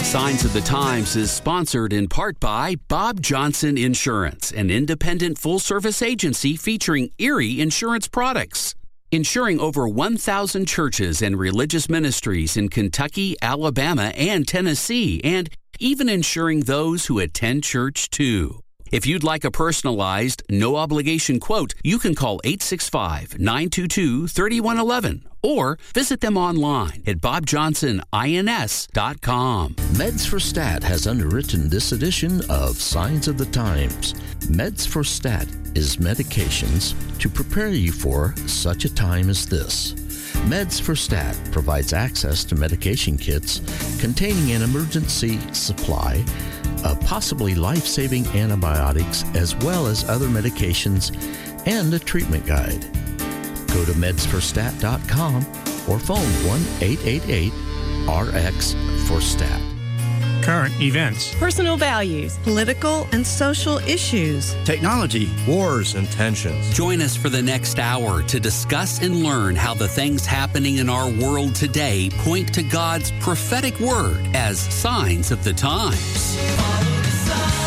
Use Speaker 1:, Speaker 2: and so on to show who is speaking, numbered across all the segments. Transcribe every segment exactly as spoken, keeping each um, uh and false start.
Speaker 1: Signs of the Times is sponsored in part by Bob Johnson Insurance, an independent full-service agency featuring Erie insurance products. Insuring over one thousand churches and religious ministries in Kentucky, Alabama, and Tennessee, and even insuring those who attend church, too. If you'd like a personalized, no-obligation quote, you can call eight six five, nine two two, three one one one or visit them online at bob johnson ins dot com.
Speaker 2: Meds for Stat has underwritten this edition of Signs of the Times. Meds for Stat is medications to prepare you for such a time as this. Meds for Stat provides access to medication kits containing an emergency supply of possibly life-saving antibiotics as well as other medications and a treatment guide. Go to meds for stat dot com or phone one eight eight eight R X four stat.
Speaker 3: Current events,
Speaker 4: personal values, political and social issues,
Speaker 5: technology, wars, and tensions.
Speaker 1: Join us for the next hour to discuss and learn how the things happening in our world today point to God's prophetic word as signs of the times.
Speaker 6: Follow the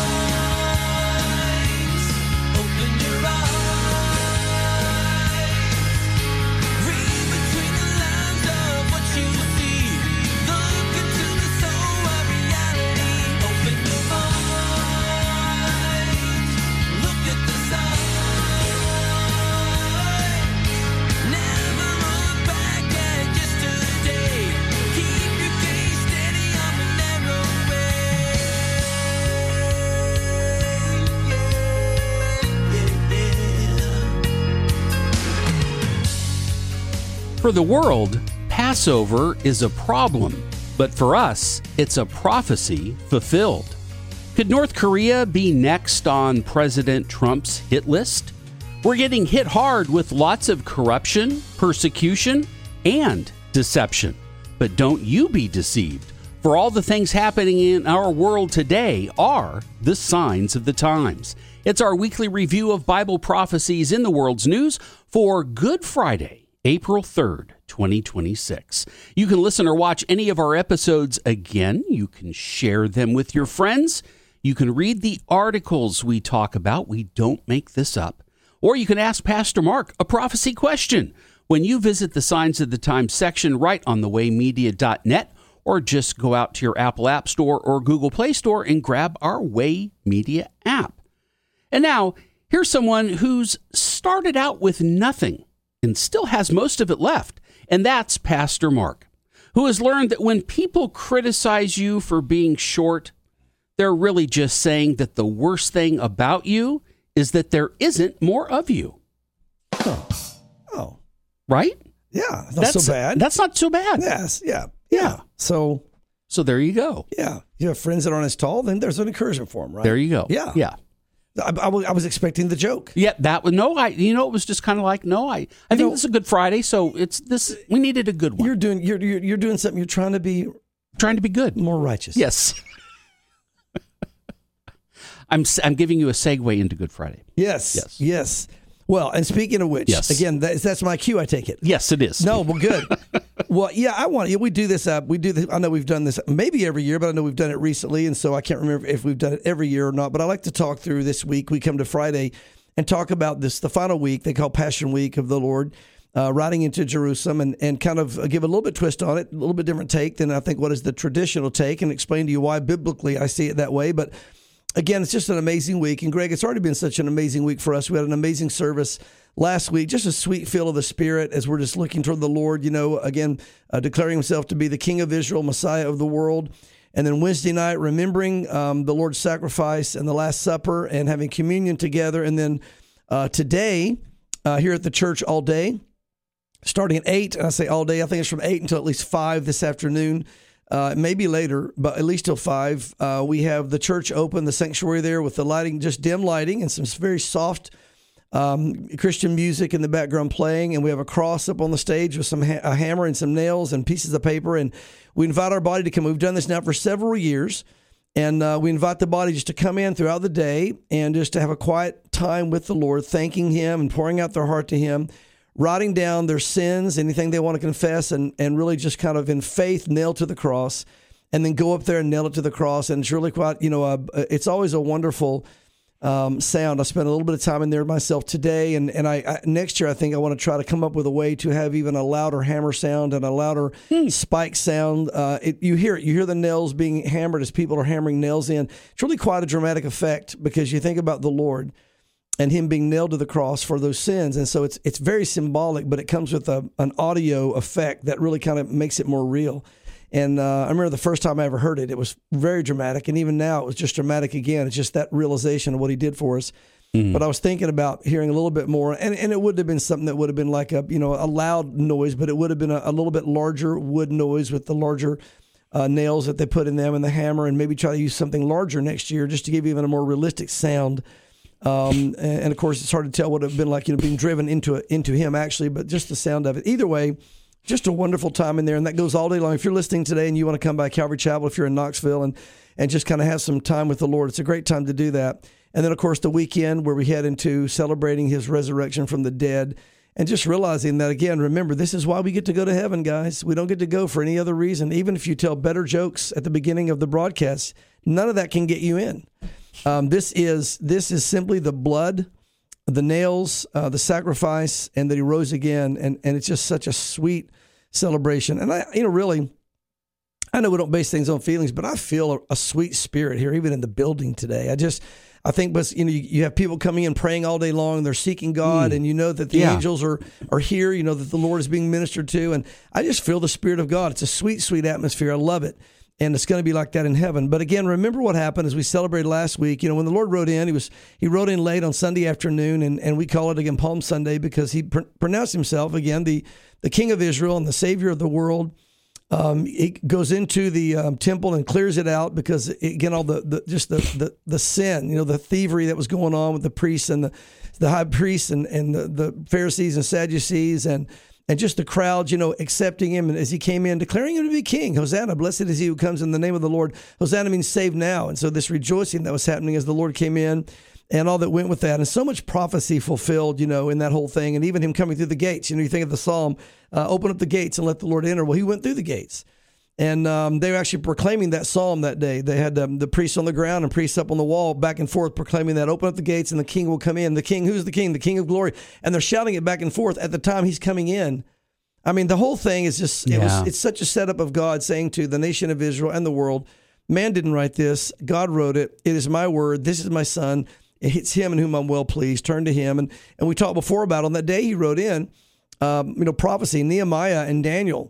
Speaker 6: signs, open your eyes, read between the lines of what you see, look into the soul of reality, open your mind, look at the signs, never look back at yesterday, keep your gaze steady on the narrow way.
Speaker 1: For the world, Passover is a problem, but for us, it's a prophecy fulfilled. Could North Korea be next on President Trump's hit list? We're getting hit hard with lots of corruption, persecution, and deception. But don't you be deceived, for all the things happening in our world today are the signs of the times. It's our weekly review of Bible prophecies in the world's news for Good Friday, April third, twenty twenty-six. You can listen or watch any of our episodes again. You can share them with your friends. You can read the articles we talk about. We don't make this up. Or you can ask Pastor Mark a prophecy question when you visit the Signs of the Times section right on the way media dot net, or just go out to your Apple App Store or Google Play Store and grab our Way Media app. And now, here's someone who's started out with nothing and still has most of it left, and that's Pastor Mark, who has learned that when people criticize you for being short, they're really just saying that the worst thing about you is that there isn't more of you.
Speaker 5: Oh, oh,
Speaker 1: right?
Speaker 5: Yeah, not
Speaker 1: that's
Speaker 5: so bad.
Speaker 1: That's not so bad.
Speaker 5: Yes, yeah, yeah.
Speaker 1: Yeah.
Speaker 5: So,
Speaker 1: so there you go.
Speaker 5: Yeah, you have friends that aren't as tall, then there's an encouragement for them, right?
Speaker 1: There you go.
Speaker 5: Yeah,
Speaker 1: yeah.
Speaker 5: I, I, was, I was expecting the joke.
Speaker 1: Yeah, that was no. I, you know, it was just kind of like no. I, I
Speaker 5: You
Speaker 1: think
Speaker 5: know,
Speaker 1: this is a good Friday, so it's this. We needed a good one.
Speaker 5: You're doing, you're, you're, you're doing something. You're trying to be,
Speaker 1: trying to be good,
Speaker 5: more righteous.
Speaker 1: Yes. I'm, I'm giving you a segue into Good Friday.
Speaker 5: Yes,
Speaker 1: yes,
Speaker 5: yes. Well, and speaking of which,
Speaker 1: yes.
Speaker 5: again, that's, that's my cue. I take it.
Speaker 1: Yes, it is.
Speaker 5: No, well, good. Well, yeah, I want. Yeah, we do this. Uh, we do this. I know we've done this maybe every year, but I know we've done it recently, and so I can't remember if we've done it every year or not. But I like to talk through this week. We come to Friday and talk about this, the final week they call Passion Week of the Lord, uh, riding into Jerusalem, and, and kind of give a little bit twist on it, a little bit different take than I think what is the traditional take, and explain to you why biblically I see it that way. But again, it's just an amazing week. And Greg, it's already been such an amazing week for us. We had an amazing service last week, just a sweet feel of the Spirit as we're just looking toward the Lord, you know, again, uh, declaring himself to be the King of Israel, Messiah of the world. And then Wednesday night, remembering um, the Lord's sacrifice and the Last Supper and having communion together. And then uh, today, uh, here at the church all day, starting at eight, and I say all day, I think it's from eight until at least five this afternoon. Uh, maybe later, but at least till five. Uh, we have the church open, the sanctuary there with the lighting, just dim lighting and some very soft um, Christian music in the background playing. And we have a cross up on the stage with some ha- a hammer and some nails and pieces of paper. And we invite our body to come. We've done this now for several years. And uh, we invite the body just to come in throughout the day and just to have a quiet time with the Lord, thanking him and pouring out their heart to him, writing down their sins, anything they want to confess, and, and really just kind of in faith nailed to the cross. and then go up there and nail it to the cross. And it's really quite, you know, uh, it's always a wonderful um, sound. I spent a little bit of time in there myself today, and and I, I next year I think I want to try to come up with a way to have even a louder hammer sound and a louder hmm. spike sound. Uh, it, you hear it, you hear the nails being hammered as people are hammering nails in. It's really quite a dramatic effect because you think about the Lord and him being nailed to the cross for those sins, and so it's it's very symbolic, but it comes with a, an audio effect that really kind of makes it more real. And uh, I remember the first time I ever heard it, it was very dramatic. And even now, it was just dramatic again. It's just that realization of what he did for us. Mm-hmm. But I was thinking about hearing a little bit more. And, and it would have been something that would have been like a, you know, a loud noise, but it would have been a, a little bit larger wood noise with the larger uh, nails that they put in them and the hammer, and maybe try to use something larger next year just to give even a more realistic sound. Um, and, and, of course, it's hard to tell what it would have been like, you know, being driven into it, into him, actually, but just the sound of it. Either way, just a wonderful time in there, and that goes all day long. If you're listening today and you want to come by Calvary Chapel, if you're in Knoxville, and, and just kind of have some time with the Lord, it's a great time to do that. And then, of course, the weekend where we head into celebrating his resurrection from the dead, and just realizing that, again, remember, this is why we get to go to heaven, guys. We don't get to go for any other reason. Even if you tell better jokes at the beginning of the broadcast, none of that can get you in. Um, this is this is simply the blood, the nails, uh, the sacrifice, and that he rose again. And, and it's just such a sweet celebration. And I, you know, really, I know we don't base things on feelings, but I feel a, a sweet spirit here, even in the building today. I just, I think, but you know, you, you have people coming in praying all day long. They're seeking God, mm. and you know that the yeah. angels are, are here. You know that the Lord is being ministered to. And I just feel the Spirit of God. It's a sweet, sweet atmosphere. I love it. And it's going to be like that in heaven. But again, remember what happened as we celebrated last week. You know, when the Lord rode in, he was he rode in late on Sunday afternoon, and, and we call it again Palm Sunday because he pr- pronounced himself again the the King of Israel and the Savior of the world. Um, he goes into the um, temple and clears it out because again, all the, the just the, the the sin, you know, the thievery that was going on with the priests and the the high priests and and the, the Pharisees and Sadducees and. And just the crowd, you know, accepting him as he came in, declaring him to be king. Hosanna, blessed is he who comes in the name of the Lord. Hosanna means save now. And so this rejoicing that was happening as the Lord came in and all that went with that. And so much prophecy fulfilled, you know, in that whole thing. And even him coming through the gates. You know, you think of the psalm, uh, open up the gates and let the Lord enter. Well, he went through the gates. And um, they were actually proclaiming that psalm that day. They had um, the priests on the ground and priests up on the wall back and forth proclaiming that, open up the gates and the king will come in. The king, who's the king? The king of glory. And they're shouting it back and forth at the time he's coming in. I mean, the whole thing is just, it
Speaker 1: yeah.
Speaker 5: was, it's such a setup of God saying to the nation of Israel and the world, man didn't write this. God wrote it. It is my word. This is my son. It's him in whom I'm well pleased. Turn to him. And and we talked before about on that day he wrote in, um, you know, prophecy. Nehemiah and Daniel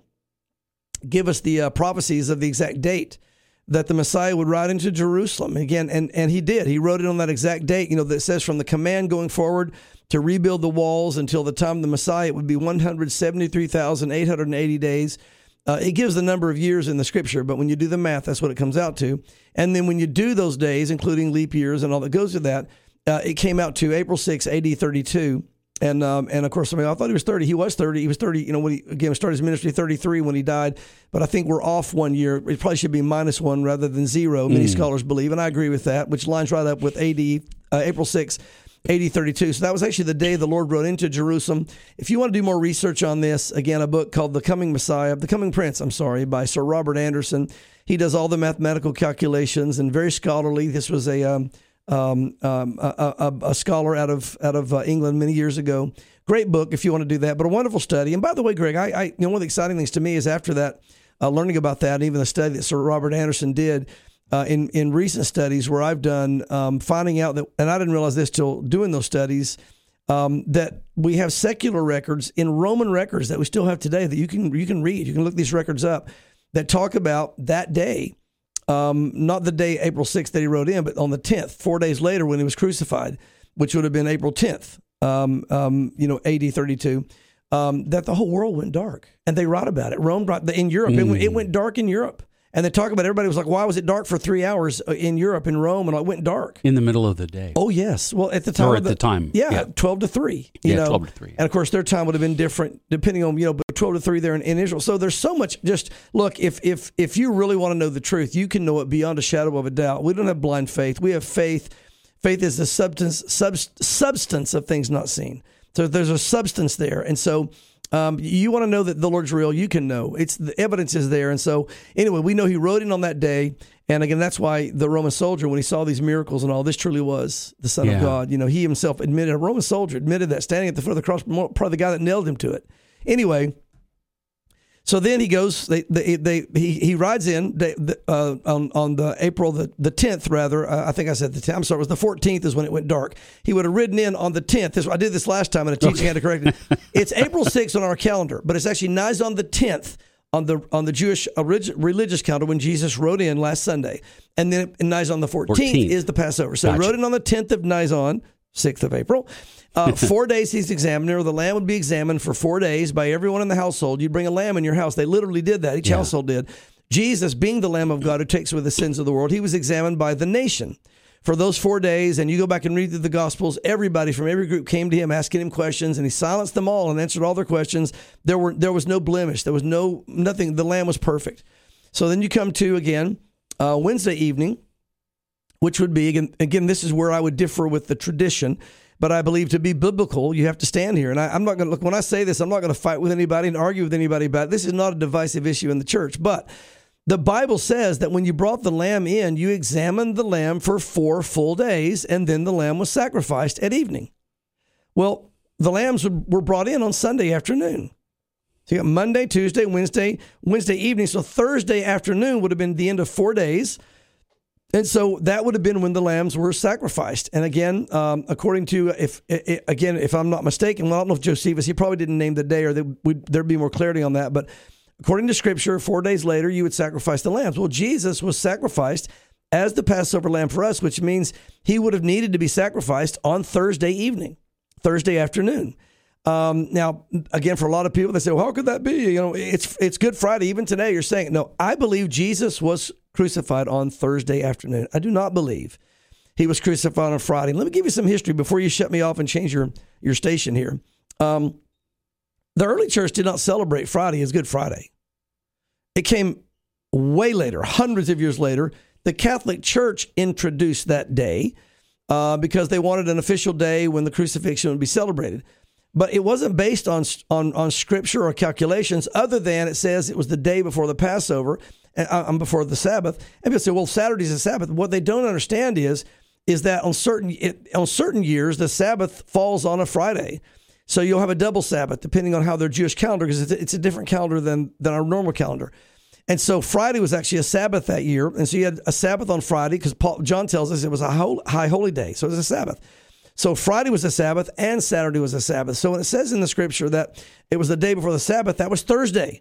Speaker 5: give us the uh, prophecies of the exact date that the Messiah would ride into Jerusalem again. And, and he did. He wrote it on that exact date, you know, that says from the command going forward to rebuild the walls until the time of the Messiah, it would be one hundred seventy-three thousand eight hundred eighty days. Uh, it gives the number of years in the scripture, but when you do the math, that's what it comes out to. And then when you do those days, including leap years and all that goes with that, uh, it came out to April sixth, A D thirty-two. And, um, and of course, I mean, I thought he was thirty. He was thirty. He was thirty, you know, when he, again, started his ministry thirty-three when he died. But I think we're off one year. It probably should be minus one rather than zero, many mm. scholars believe. And I agree with that, which lines right up with A D, uh, April sixth, A D thirty-two. So that was actually the day the Lord rode into Jerusalem. If you want to do more research on this, again, a book called The Coming Messiah, The Coming Prince, I'm sorry, by Sir Robert Anderson. He does all the mathematical calculations and very scholarly. This was a um, um, um, a, a, a scholar out of out of uh, England many years ago. Great book if you want to do that, but a wonderful study. And by the way, Greg, I, I you know one of the exciting things to me is after that, uh, learning about that, and even the study that Sir Robert Anderson did uh, in in recent studies where I've done, um, finding out that, and I didn't realize this till doing those studies, um, that we have secular records in Roman records that we still have today that you can you can read. You can look these records up that talk about that day. Um, not the day April sixth that he wrote in, but on the tenth, four days later when he was crucified, which would have been April tenth, um, um, you know, A D thirty-two, um, that the whole world went dark. And they write about it. Rome, in Europe, mm. it, went, it went dark in Europe. And they talk about it. Everybody was like, why was it dark for three hours in Europe, in Rome? And it went dark.
Speaker 1: In the middle of the day.
Speaker 5: Oh, yes. Well, at the time.
Speaker 1: Or at
Speaker 5: the,
Speaker 1: the time.
Speaker 5: Yeah,
Speaker 1: yeah,
Speaker 5: twelve to three. You
Speaker 1: yeah,
Speaker 5: know?
Speaker 1: twelve to three.
Speaker 5: And, of course, their time would have been different depending on, you know, but twelve to three there in, in Israel. So there's so much just, look, if if if you really want to know the truth, you can know it beyond a shadow of a doubt. We don't have blind faith. We have faith. Faith is the substance, sub, substance of things not seen. So there's a substance there. And so Um, you want to know that the Lord's real, you can know. It's the evidence is there. And so anyway, we know he rode in on that day. And again, that's why the Roman soldier, when he saw these miracles and all, this truly was the Son
Speaker 1: Yeah.
Speaker 5: of God. You know, he himself admitted, a Roman soldier admitted that standing at the foot of the cross, probably the guy that nailed him to it. Anyway, so then he goes, they, they, they he, he rides in they, the, uh, on, on the April the, the tenth, rather. Uh, I think I said the tenth. I'm sorry, it was the fourteenth is when it went dark. He would have ridden in on the tenth. This, I did this last time, and a teaching had to correct it. It's April sixth on our calendar, but it's actually nigh on the tenth on the on the Jewish orig- religious calendar when Jesus rode in last Sunday. And then nigh on the fourteenth,
Speaker 1: fourteenth
Speaker 5: is the Passover. So
Speaker 1: Gotcha.
Speaker 5: he rode in on the tenth of Nisan, sixth of April. Uh, four days he's examined, or the lamb would be examined for four days by everyone in the household. You'd bring a lamb in your house. They literally did that. Each
Speaker 1: Yeah.
Speaker 5: household did. Jesus, being the Lamb of God who takes away the sins of the world, he was examined by the nation for those four days. And you go back and read through the Gospels, everybody from every group came to him asking him questions, and he silenced them all and answered all their questions. There were there was no blemish. There was no nothing. The Lamb was perfect. So then you come to, again, uh, Wednesday evening, which would be, again, again, this is where I would differ with the tradition. But I believe to be biblical, you have to stand here. And I, I'm not going to look, when I say this, I'm not going to fight with anybody and argue with anybody about it. This is not a divisive issue in the church. But the Bible says that when you brought the lamb in, you examined the lamb for four full days, and then the lamb was sacrificed at evening. Well, the lambs were brought in on Sunday afternoon. So you got Monday, Tuesday, Wednesday, Wednesday evening. So Thursday afternoon would have been the end of four days. And so that would have been when the lambs were sacrificed. And again, um, according to, if again, if I'm not mistaken, well, I don't know if Josephus, he probably didn't name the day, or would, there'd be more clarity on that. But according to Scripture, four days later, you would sacrifice the lambs. Well, Jesus was sacrificed as the Passover lamb for us, which means he would have needed to be sacrificed on Thursday evening, Thursday afternoon. Um, now, again, for a lot of people, they say, well, how could that be? You know, it's it's Good Friday. Even today, you're saying, no, I believe Jesus was crucified on Thursday afternoon. I do not believe he was crucified on Friday. Let me give you some history before you shut me off and change your, your station here. Um, the early church did not celebrate Friday as Good Friday. It came way later, hundreds of years later. The Catholic Church introduced that day uh, because they wanted an official day when the crucifixion would be celebrated. But it wasn't based on, on on scripture or calculations, other than it says it was the day before the Passover, and um, before the Sabbath. And people say, well, Saturday's a Sabbath. What they don't understand is is that on certain it, on certain years, the Sabbath falls on a Friday. So you'll have a double Sabbath, depending on how their Jewish calendar, because it's, it's a different calendar than, than our normal calendar. And so Friday was actually a Sabbath that year. And so you had a Sabbath on Friday, because Paul John tells us it was a high holy day. So it was a Sabbath. So Friday was a Sabbath and Saturday was a Sabbath. So when it says in the scripture that it was the day before the Sabbath, that was Thursday.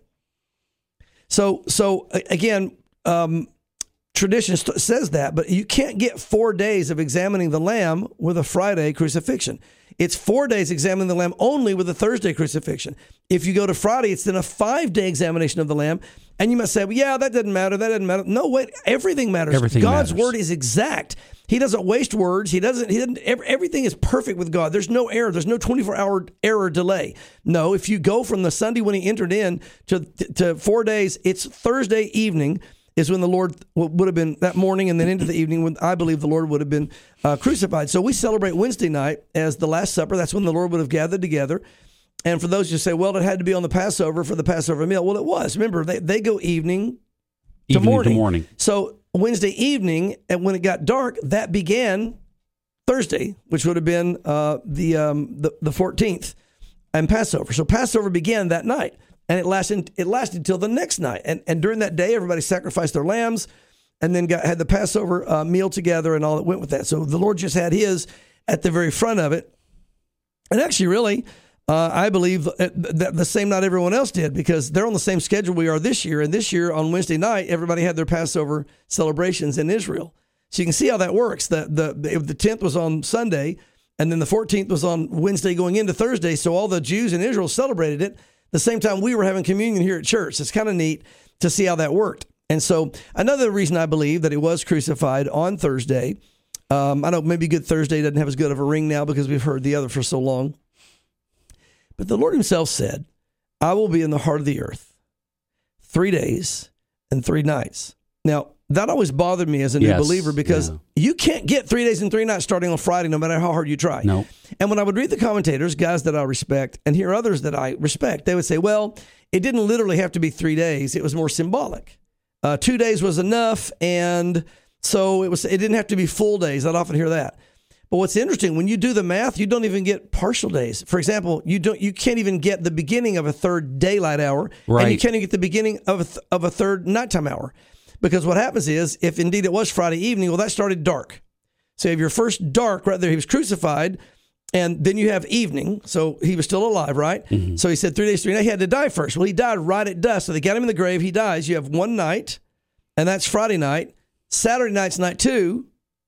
Speaker 5: So, so again, um, tradition st- says that, but you can't get four days of examining the lamb with a Friday crucifixion. It's four days examining the lamb only with a Thursday crucifixion. If you go to Friday, it's then a five-day examination of the lamb. And you must say, well, yeah, that doesn't matter. That doesn't matter. No, wait, everything matters.
Speaker 1: Everything
Speaker 5: God's
Speaker 1: matters.
Speaker 5: word is exact. He doesn't waste words. He doesn't, he doesn't, everything is perfect with God. There's no error. There's no twenty-four hour error delay. No, if you go from the Sunday when he entered in to, to four days, it's Thursday evening is when the Lord would have been, that morning and then into the evening, when I believe the Lord would have been uh, crucified. So we celebrate Wednesday night as the Last Supper. That's when the Lord would have gathered together. And for those who say, well, it had to be on the Passover for the Passover meal. Well, it was. Remember, they, they go evening to
Speaker 1: Evening
Speaker 5: morning.
Speaker 1: to morning.
Speaker 5: So Wednesday evening, and when it got dark, that began Thursday, which would have been uh, the, um, the the fourteenth, and Passover. So Passover began that night, and it lasted it lasted till the next night. And and during that day, everybody sacrificed their lambs, and then got had the Passover uh, meal together and all that went with that. So the Lord just had his at the very front of it, and actually, really. Uh, I believe that the same not everyone else did, because they're on the same schedule we are this year. And this year on Wednesday night, everybody had their Passover celebrations in Israel. So you can see how that works. The the the tenth was on Sunday, and then the fourteenth was on Wednesday going into Thursday. So all the Jews in Israel celebrated it the same time we were having communion here at church. It's kind of neat to see how that worked. And so another reason I believe that he was crucified on Thursday, um, I know maybe Good Thursday doesn't have as good of a ring now because we've heard the other for so long. But the Lord himself said, I will be in the heart of the earth three days and three nights. Now, that always bothered me as a new
Speaker 1: Yes,
Speaker 5: believer because
Speaker 1: yeah.
Speaker 5: you can't get three days and three nights starting on Friday, no matter how hard you try.
Speaker 1: No.
Speaker 5: And when I would read the commentators, guys that I respect, and hear others that I respect, they would say, well, it didn't literally have to be three days. It was more symbolic. Uh, two days was enough, and so it was. It didn't have to be full days. I'd often hear that. But what's interesting, when you do the math, you don't even get partial days. For example, you don't, you can't even get the beginning of a third daylight hour,
Speaker 1: Right.
Speaker 5: and you can't even get the beginning of a, th- of a third nighttime hour. Because what happens is, if indeed it was Friday evening, well, that started dark. So you have your first dark right there. He was crucified, and then you have evening. So he was still alive, right?
Speaker 1: Mm-hmm.
Speaker 5: So he said three days, three nights. He had to die first. Well, he died right at dusk. So they got him in the grave. He dies. You have one night, and that's Friday night. Saturday night's night two.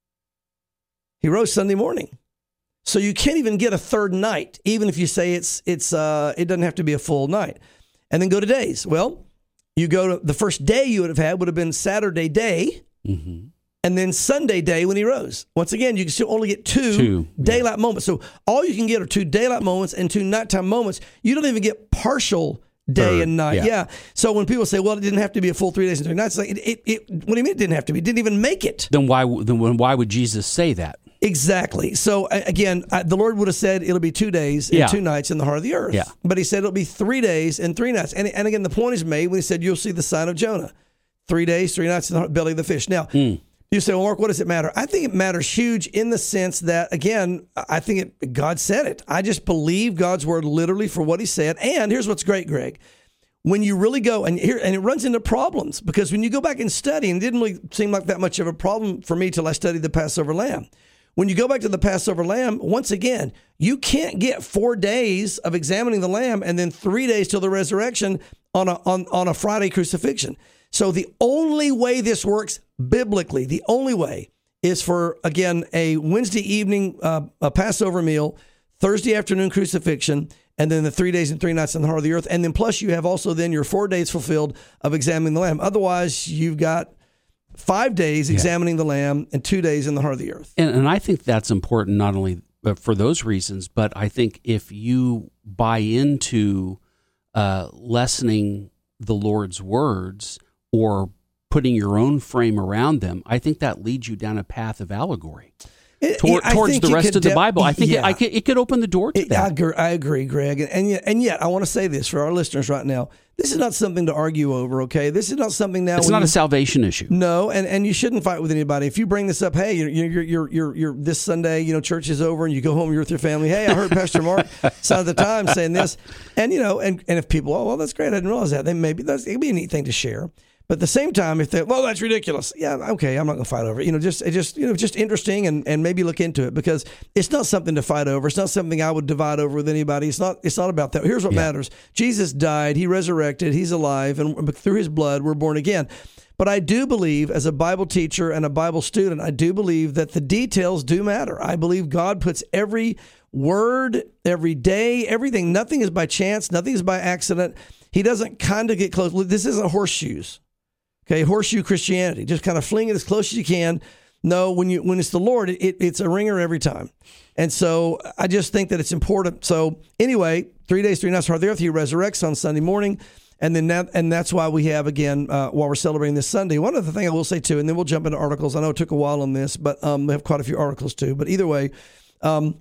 Speaker 5: He rose Sunday morning. So you can't even get a third night, even if you say it's it's uh, it doesn't have to be a full night. And then go to days. Well, you go to the first day you would have had would have been Saturday day,
Speaker 1: Mm-hmm.
Speaker 5: and then Sunday day when he rose. Once again, you can still only get two,
Speaker 1: Two,
Speaker 5: daylight moments. So all you can get are two daylight moments and two nighttime moments. You don't even get partial day
Speaker 1: Third,
Speaker 5: and night.
Speaker 1: yeah.
Speaker 5: Yeah. So when people say, "Well, it didn't have to be a full three days and three nights," it's like it, it, it, what do you mean it didn't have to be? It didn't even make it.
Speaker 1: Then why? Then why would Jesus say that?
Speaker 5: Exactly. So a- again, I, the Lord would have said it'll be two days and
Speaker 1: Yeah.
Speaker 5: two nights in the heart of the earth.
Speaker 1: Yeah.
Speaker 5: But he said it'll be three days and three nights. And, and again, the point is made when he said you'll see the sign of Jonah. Three days, three nights in the belly of the fish. Now,
Speaker 1: Mm.
Speaker 5: you say, well, Mark, what does it matter? I think it matters huge in the sense that, again, I think it, God said it. I just believe God's word literally for what he said. And here's what's great, Greg. When you really go, and here, and it runs into problems, because when you go back and study, and it didn't really seem like that much of a problem for me till I studied the Passover lamb. When you go back to the Passover lamb, once again, you can't get four days of examining the lamb and then three days till the resurrection on a on, on a Friday crucifixion. So the only way this works biblically, the only way is for, again, a Wednesday evening uh, a Passover meal, Thursday afternoon crucifixion, and then the three days and three nights in the heart of the earth. And then plus you have also then your four days fulfilled of examining the lamb. Otherwise, you've got five days examining the lamb and two days in the heart of the earth.
Speaker 1: And, and I think that's important not only for those reasons, but I think if you buy into uh, lessening the Lord's words or putting your own frame around them, I think that leads you down a path of allegory
Speaker 5: It-
Speaker 1: Tor-
Speaker 5: I
Speaker 1: towards
Speaker 5: think
Speaker 1: the
Speaker 5: you
Speaker 1: rest
Speaker 5: could
Speaker 1: of the
Speaker 5: de-
Speaker 1: Bible. I think it,
Speaker 5: yeah.
Speaker 1: I could, it could open the door to
Speaker 5: It- I,
Speaker 1: that.
Speaker 5: agree, I agree, Greg. And yet, and yet, I want to say this for our listeners right now. This is not something to argue over, okay? This is not something now.
Speaker 1: It's
Speaker 5: when
Speaker 1: not
Speaker 5: you-
Speaker 1: a salvation issue.
Speaker 5: No, and, and you shouldn't fight with anybody. If you bring this up, hey, you're you're you're you're, you're this Sunday, you know, church is over, and you go home, you're with your family. Hey, I heard Pastor Mark Son of the Times saying this, and you know, and, and if people, oh well, that's great, I didn't realize that. Then maybe that's it'd be a neat thing to share. But at the same time, if they, well, that's ridiculous. Yeah, okay, I'm not going to fight over it. You know, just it just you know, just interesting, and, and maybe look into it, because it's not something to fight over. It's not something I would divide over with anybody. It's not. It's not about that. Here's what
Speaker 1: Yeah.
Speaker 5: matters: Jesus died, he resurrected, he's alive, and through his blood, we're born again. But I do believe, as a Bible teacher and a Bible student, I do believe that the details do matter. I believe God puts every word, every day, everything. Nothing is by chance. Nothing is by accident. He doesn't kind of get close. This isn't horseshoes. Okay, horseshoe Christianity. Just kind of fling it as close as you can. No, when you when it's the Lord, it, it's a ringer every time. And so I just think that it's important. So anyway, three days, three nights, heart of the earth. He resurrects on Sunday morning. And then that, and that's why we have, again, uh, while we're celebrating this Sunday, one other thing I will say too, and then we'll jump into articles. I know it took a while on this, but um, we have quite a few articles too. But either way, um,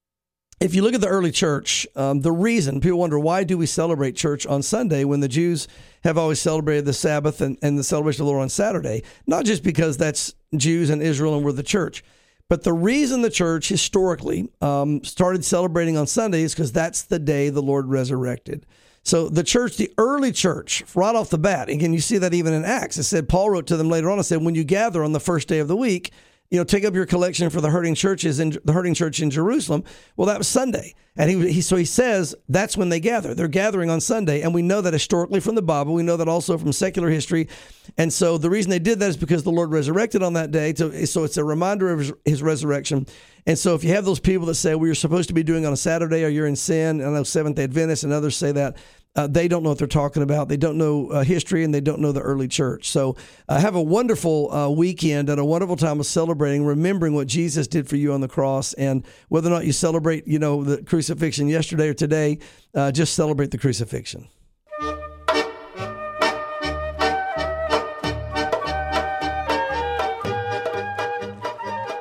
Speaker 5: if you look at the early church, um, the reason people wonder, why do we celebrate church on Sunday when the Jews have always celebrated the Sabbath and, and the celebration of the Lord on Saturday? Not just because that's Jews and Israel and we're the church, but the reason the church historically um, started celebrating on Sunday is because that's the day the Lord resurrected. So the church, the early church, right off the bat, again, you see that even in Acts. It said, Paul wrote to them later on and said, when you gather on the first day of the week, you know, take up your collection for the hurting churches in the hurting church in Jerusalem. Well, that was Sunday. And he, he so he says that's when they gather. They're gathering on Sunday. And we know that historically from the Bible. We know that also from secular history. And so the reason they did that is because the Lord resurrected on that day. So, so it's a reminder of his, his resurrection. And so if you have those people that say, well, you're supposed to be doing on a Saturday or you're in sin, and I know Seventh-day Adventists and others say that, Uh, they don't know what they're talking about. They don't know uh, history, and they don't know the early church. So uh, have a wonderful uh, weekend and a wonderful time of celebrating, remembering what Jesus did for you on the cross. And whether or not you celebrate, you know, the crucifixion yesterday or today, uh, just celebrate the crucifixion.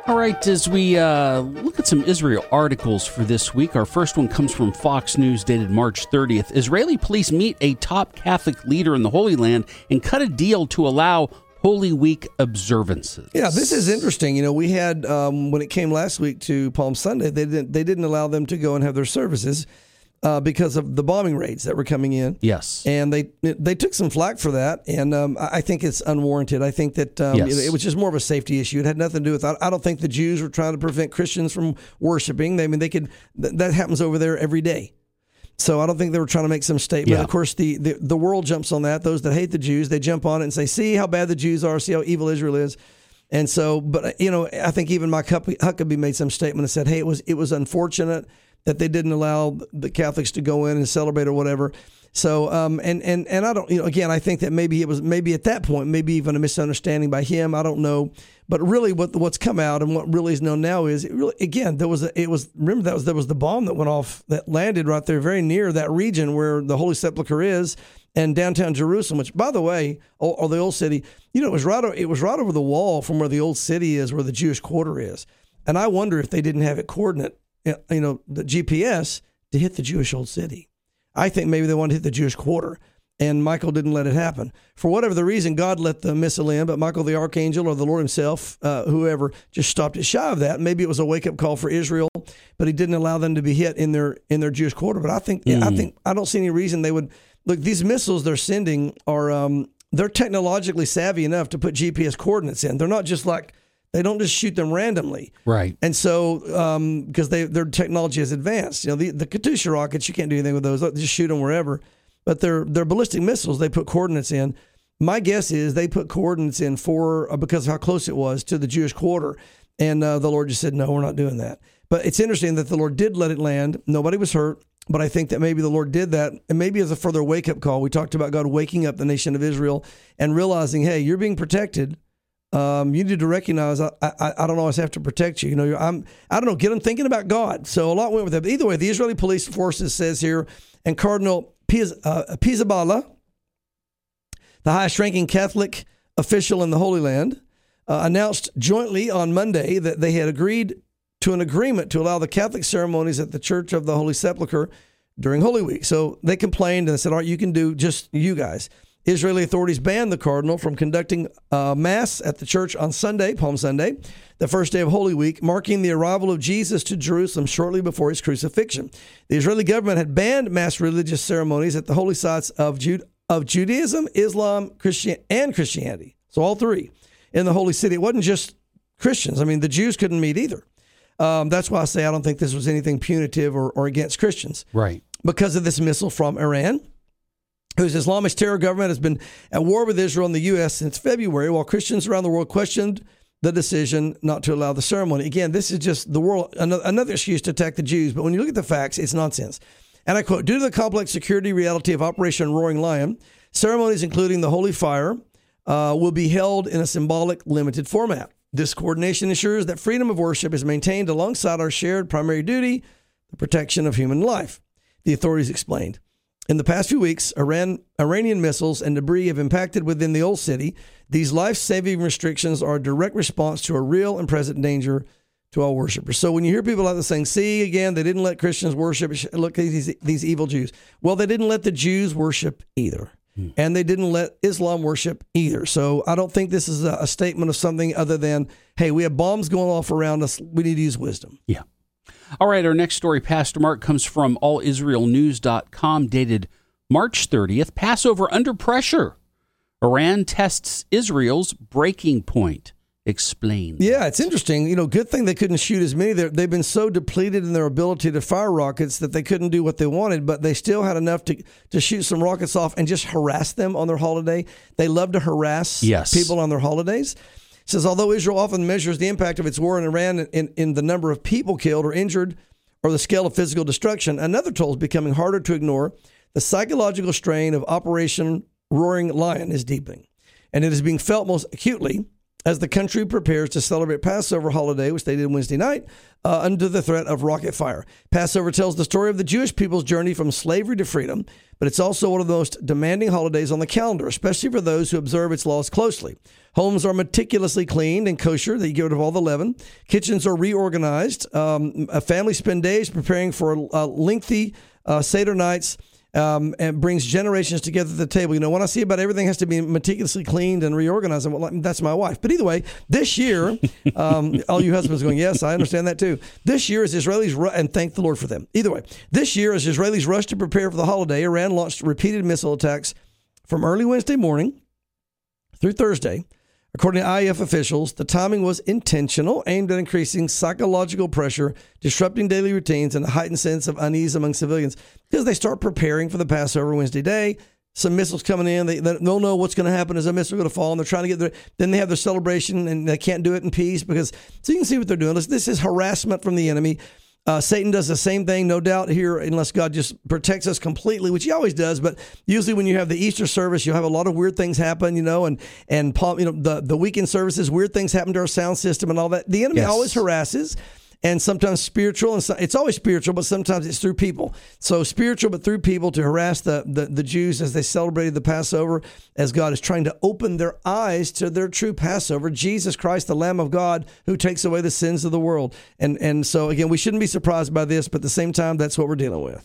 Speaker 1: All right, as we uh, look at some Israel articles for this week, our first one comes from Fox News dated March thirtieth. Israeli police meet a top Catholic leader in the Holy Land and cut a deal to allow Holy Week observances.
Speaker 5: Yeah, this is interesting. You know, we had, um, when it came last week to Palm Sunday, they didn't, they didn't allow them to go and have their services uh, because of the bombing raids that were coming in.
Speaker 1: Yes.
Speaker 5: And they they took some flack for that, and um, I think it's unwarranted. I think that um,
Speaker 1: Yes.
Speaker 5: it, it was just more of a safety issue. It had nothing to do with, I, I don't think the Jews were trying to prevent Christians from worshiping. They, I mean, they could, th- that happens over there every day. So I don't think they were trying to make some statement.
Speaker 1: Yeah.
Speaker 5: Of course, the, the, the world jumps on that. Those that hate the Jews, they jump on it and say, see how bad the Jews are, see how evil Israel is. And so, but, you know, I think even Mike Huckabee made some statement and said, hey, it was it was unfortunate that they didn't allow the Catholics to go in and celebrate or whatever. So, um, and, and, and I don't, you know, again, I think that maybe it was, maybe at that point, maybe even a misunderstanding by him. I don't know. But really what, what's come out and what really is known now is, it really, again, there was, a, it was, remember that was, there was the bomb that went off that landed right there very near that region where the Holy Sepulchre is and downtown Jerusalem, which, by the way, or, or the old city, you know, it was right, o- it was right over the wall from where the old city is, where the Jewish quarter is. And I wonder if they didn't have it coordinate, you know, the G P S to hit the Jewish old city. I think maybe they wanted to hit the Jewish quarter, and Michael didn't let it happen. For whatever the reason, God let the missile in, but Michael the archangel or the Lord himself, uh, whoever, just stopped it shy of that. Maybe it was a wake-up call for Israel, but he didn't allow them to be hit in their in their Jewish quarter. But I think
Speaker 1: Mm.
Speaker 5: I think I don't see any reason they would look. These missiles they're sending are um, they're technologically savvy enough to put G P S coordinates in. They're not just like, they don't just shoot them randomly.
Speaker 1: Right.
Speaker 5: And so, um, because they their technology has advanced, you know, the, the Katyusha rockets, you can't do anything with those. They just shoot them wherever. But they're, they're ballistic missiles, they put coordinates in. My guess is they put coordinates in for, uh, because of how close it was to the Jewish quarter. And uh, the Lord just said, no, we're not doing that. But it's interesting that the Lord did let it land. Nobody was hurt. But I think that maybe the Lord did that, and maybe as a further wake-up call. We talked about God waking up the nation of Israel and realizing, hey, you're being protected. Um, you need to recognize I, I, I don't always have to protect you. You know, you're, I'm I don't know. Get them thinking about God. So a lot went with that. But either way, the Israeli police forces says here, and Cardinal Piz, uh, Pizzaballa, the highest-ranking Catholic official in the Holy Land, uh, announced jointly on Monday that they had agreed to an agreement to allow the Catholic ceremonies at the Church of the Holy Sepulchre during Holy Week. So they complained and said, all right, you can do just you guys. Israeli authorities banned the cardinal from conducting uh, Mass at the church on Sunday, Palm Sunday, the first day of Holy Week, marking the arrival of Jesus to Jerusalem shortly before his crucifixion. The Israeli government had banned Mass religious ceremonies at the holy sites of, Jude, of Judaism, Islam, Christian, and Christianity. So all three in the Holy City. It wasn't just Christians. I mean, the Jews couldn't meet either. Um, that's why I say I don't think this was anything punitive or, or against Christians.
Speaker 1: Right.
Speaker 5: Because of this missile from Iran, whose Islamist terror government has been at war with Israel and the U S since February, while Christians around the world questioned the decision not to allow the ceremony. Again, this is just the world, another, another excuse to attack the Jews. But when you look at the facts, it's nonsense. And I quote, due to the complex security reality of Operation Roaring Lion, ceremonies including the Holy Fire uh, will be held in a symbolic, limited format. This coordination ensures that freedom of worship is maintained alongside our shared primary duty, the protection of human life, the authorities explained. In the past few weeks, Iran, Iranian missiles and debris have impacted within the old city. These life-saving restrictions are a direct response to a real and present danger to all worshipers. So when you hear people like this saying, see, again, they didn't let Christians worship, look at these, these evil Jews. Well, they didn't let the Jews worship either. Hmm. And they didn't let Islam worship either. So I don't think this is a, a statement of something other than, hey, we have bombs going off around us. We need to use wisdom.
Speaker 1: Yeah. All right, our next story, Pastor Mark, comes from all israel news dot com, dated March thirtieth. Passover under pressure. Iran tests Israel's breaking point. Explain.
Speaker 5: Yeah, it's interesting. You know, good thing they couldn't shoot as many. They're, they've been so depleted in their ability to fire rockets that they couldn't do what they wanted, but they still had enough to, to shoot some rockets off and just harass them on their holiday. They love to harass
Speaker 1: yes.
Speaker 5: people on their holidays. It says, although Israel often measures the impact of its war in Iran in, in the number of people killed or injured or the scale of physical destruction, another toll is becoming harder to ignore. The psychological strain of Operation Roaring Lion is deepening, and it is being felt most acutely as the country prepares to celebrate Passover holiday, which they did Wednesday night, uh, under the threat of rocket fire. Passover tells the story of the Jewish people's journey from slavery to freedom, but it's also one of the most demanding holidays on the calendar, especially for those who observe its laws closely. Homes are meticulously cleaned and kosher. They get rid of all the leaven. Kitchens are reorganized. Um, families spend days preparing for uh, lengthy uh, Seder nights, Um, and brings generations together at the table. You know, when I see about everything has to be meticulously cleaned and reorganized, I'm like, that's my wife. But either way, this year, um, all you husbands going, yes, I understand that too. This year, as Israelis, ru- and thank the Lord for them. Either way, this year, as Israelis rush to prepare for the holiday, Iran launched repeated missile attacks from early Wednesday morning through Thursday. According to I A F officials, the timing was intentional, aimed at increasing psychological pressure, disrupting daily routines, and a heightened sense of unease among civilians because they start preparing for the Passover Wednesday day. Some missiles coming in, they, they don't know what's going to happen. Is a missile going to fall? And they're trying to get there. Then they have their celebration, and they can't do it in peace because. So you can see what they're doing. This, this is harassment from the enemy. Uh, Satan does the same thing, no doubt here, unless God just protects us completely, which he always does. But usually when you have the Easter service, you'll have a lot of weird things happen, you know, and, and you know, the, the weekend services, weird things happen to our sound system and all that. The enemy
Speaker 1: Yes.
Speaker 5: always harasses, and sometimes spiritual, and so, it's always spiritual, but sometimes it's through people. So spiritual, but through people to harass the, the, the Jews as they celebrated the Passover, as God is trying to open their eyes to their true Passover, Jesus Christ, the Lamb of God, who takes away the sins of the world. And, and so, again, we shouldn't be surprised by this, but at the same time, that's what we're dealing with.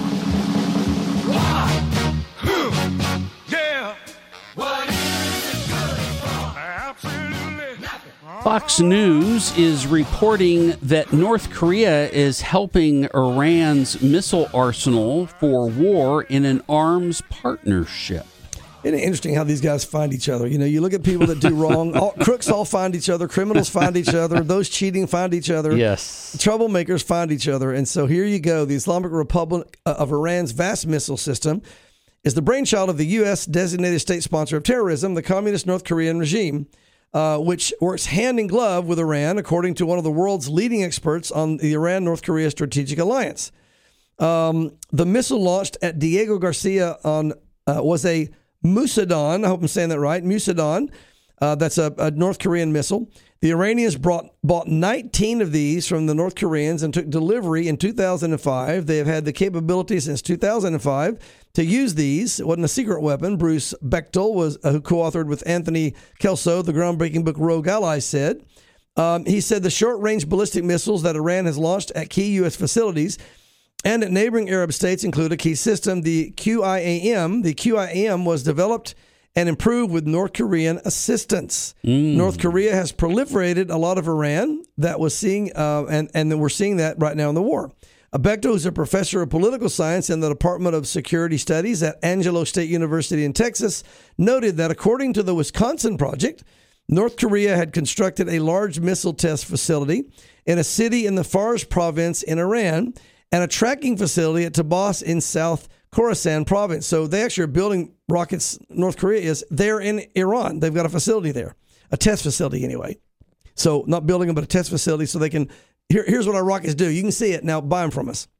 Speaker 6: Yeah. What is it good for? Absolutely nothing.
Speaker 1: Fox News is reporting that North Korea is helping Iran's missile arsenal for war in an arms partnership.
Speaker 5: Isn't it interesting how these guys find each other? You know, you look at people that do wrong. All, crooks all find each other. Criminals find each other. Those cheating find each other.
Speaker 1: Yes.
Speaker 5: Troublemakers find each other. And so here you go. The Islamic Republic of Iran's vast missile system is the brainchild of the U S designated state sponsor of terrorism, the communist North Korean regime, uh, which works hand in glove with Iran, according to one of the world's leading experts on the Iran-North Korea strategic alliance. Um, the missile launched at Diego Garcia on uh, was a Musadon, I hope I'm saying that right, Musadon, uh, that's a, a North Korean missile. The Iranians brought, bought nineteen of these from the North Koreans and took delivery in two thousand five. They have had the capability since two thousand five to use these. It wasn't a secret weapon. Bruce Bechtel, was, uh, who co-authored with Anthony Kelso the groundbreaking book Rogue Allies, said. Um, he said the short-range ballistic missiles that Iran has launched at key U S facilities and at neighboring Arab states include a key system, the Q I A M. The Q I A M was developed and improved with North Korean assistance. Mm. North Korea has proliferated a lot of Iran that was seeing, uh, and, and we're seeing that right now in the war. Bechtel is a professor of political science in the Department of Security Studies at Angelo State University in Texas, noted that according to the Wisconsin Project, North Korea had constructed a large missile test facility in a city in the Fars province in Iran and a tracking facility at Tabas in South Khorasan province. So they actually are building rockets. North Korea is there in Iran. They've got a facility there, a test facility anyway. So not building them, but a test facility so they can. Here, here's what our rockets do. You can see it now. Buy them from us.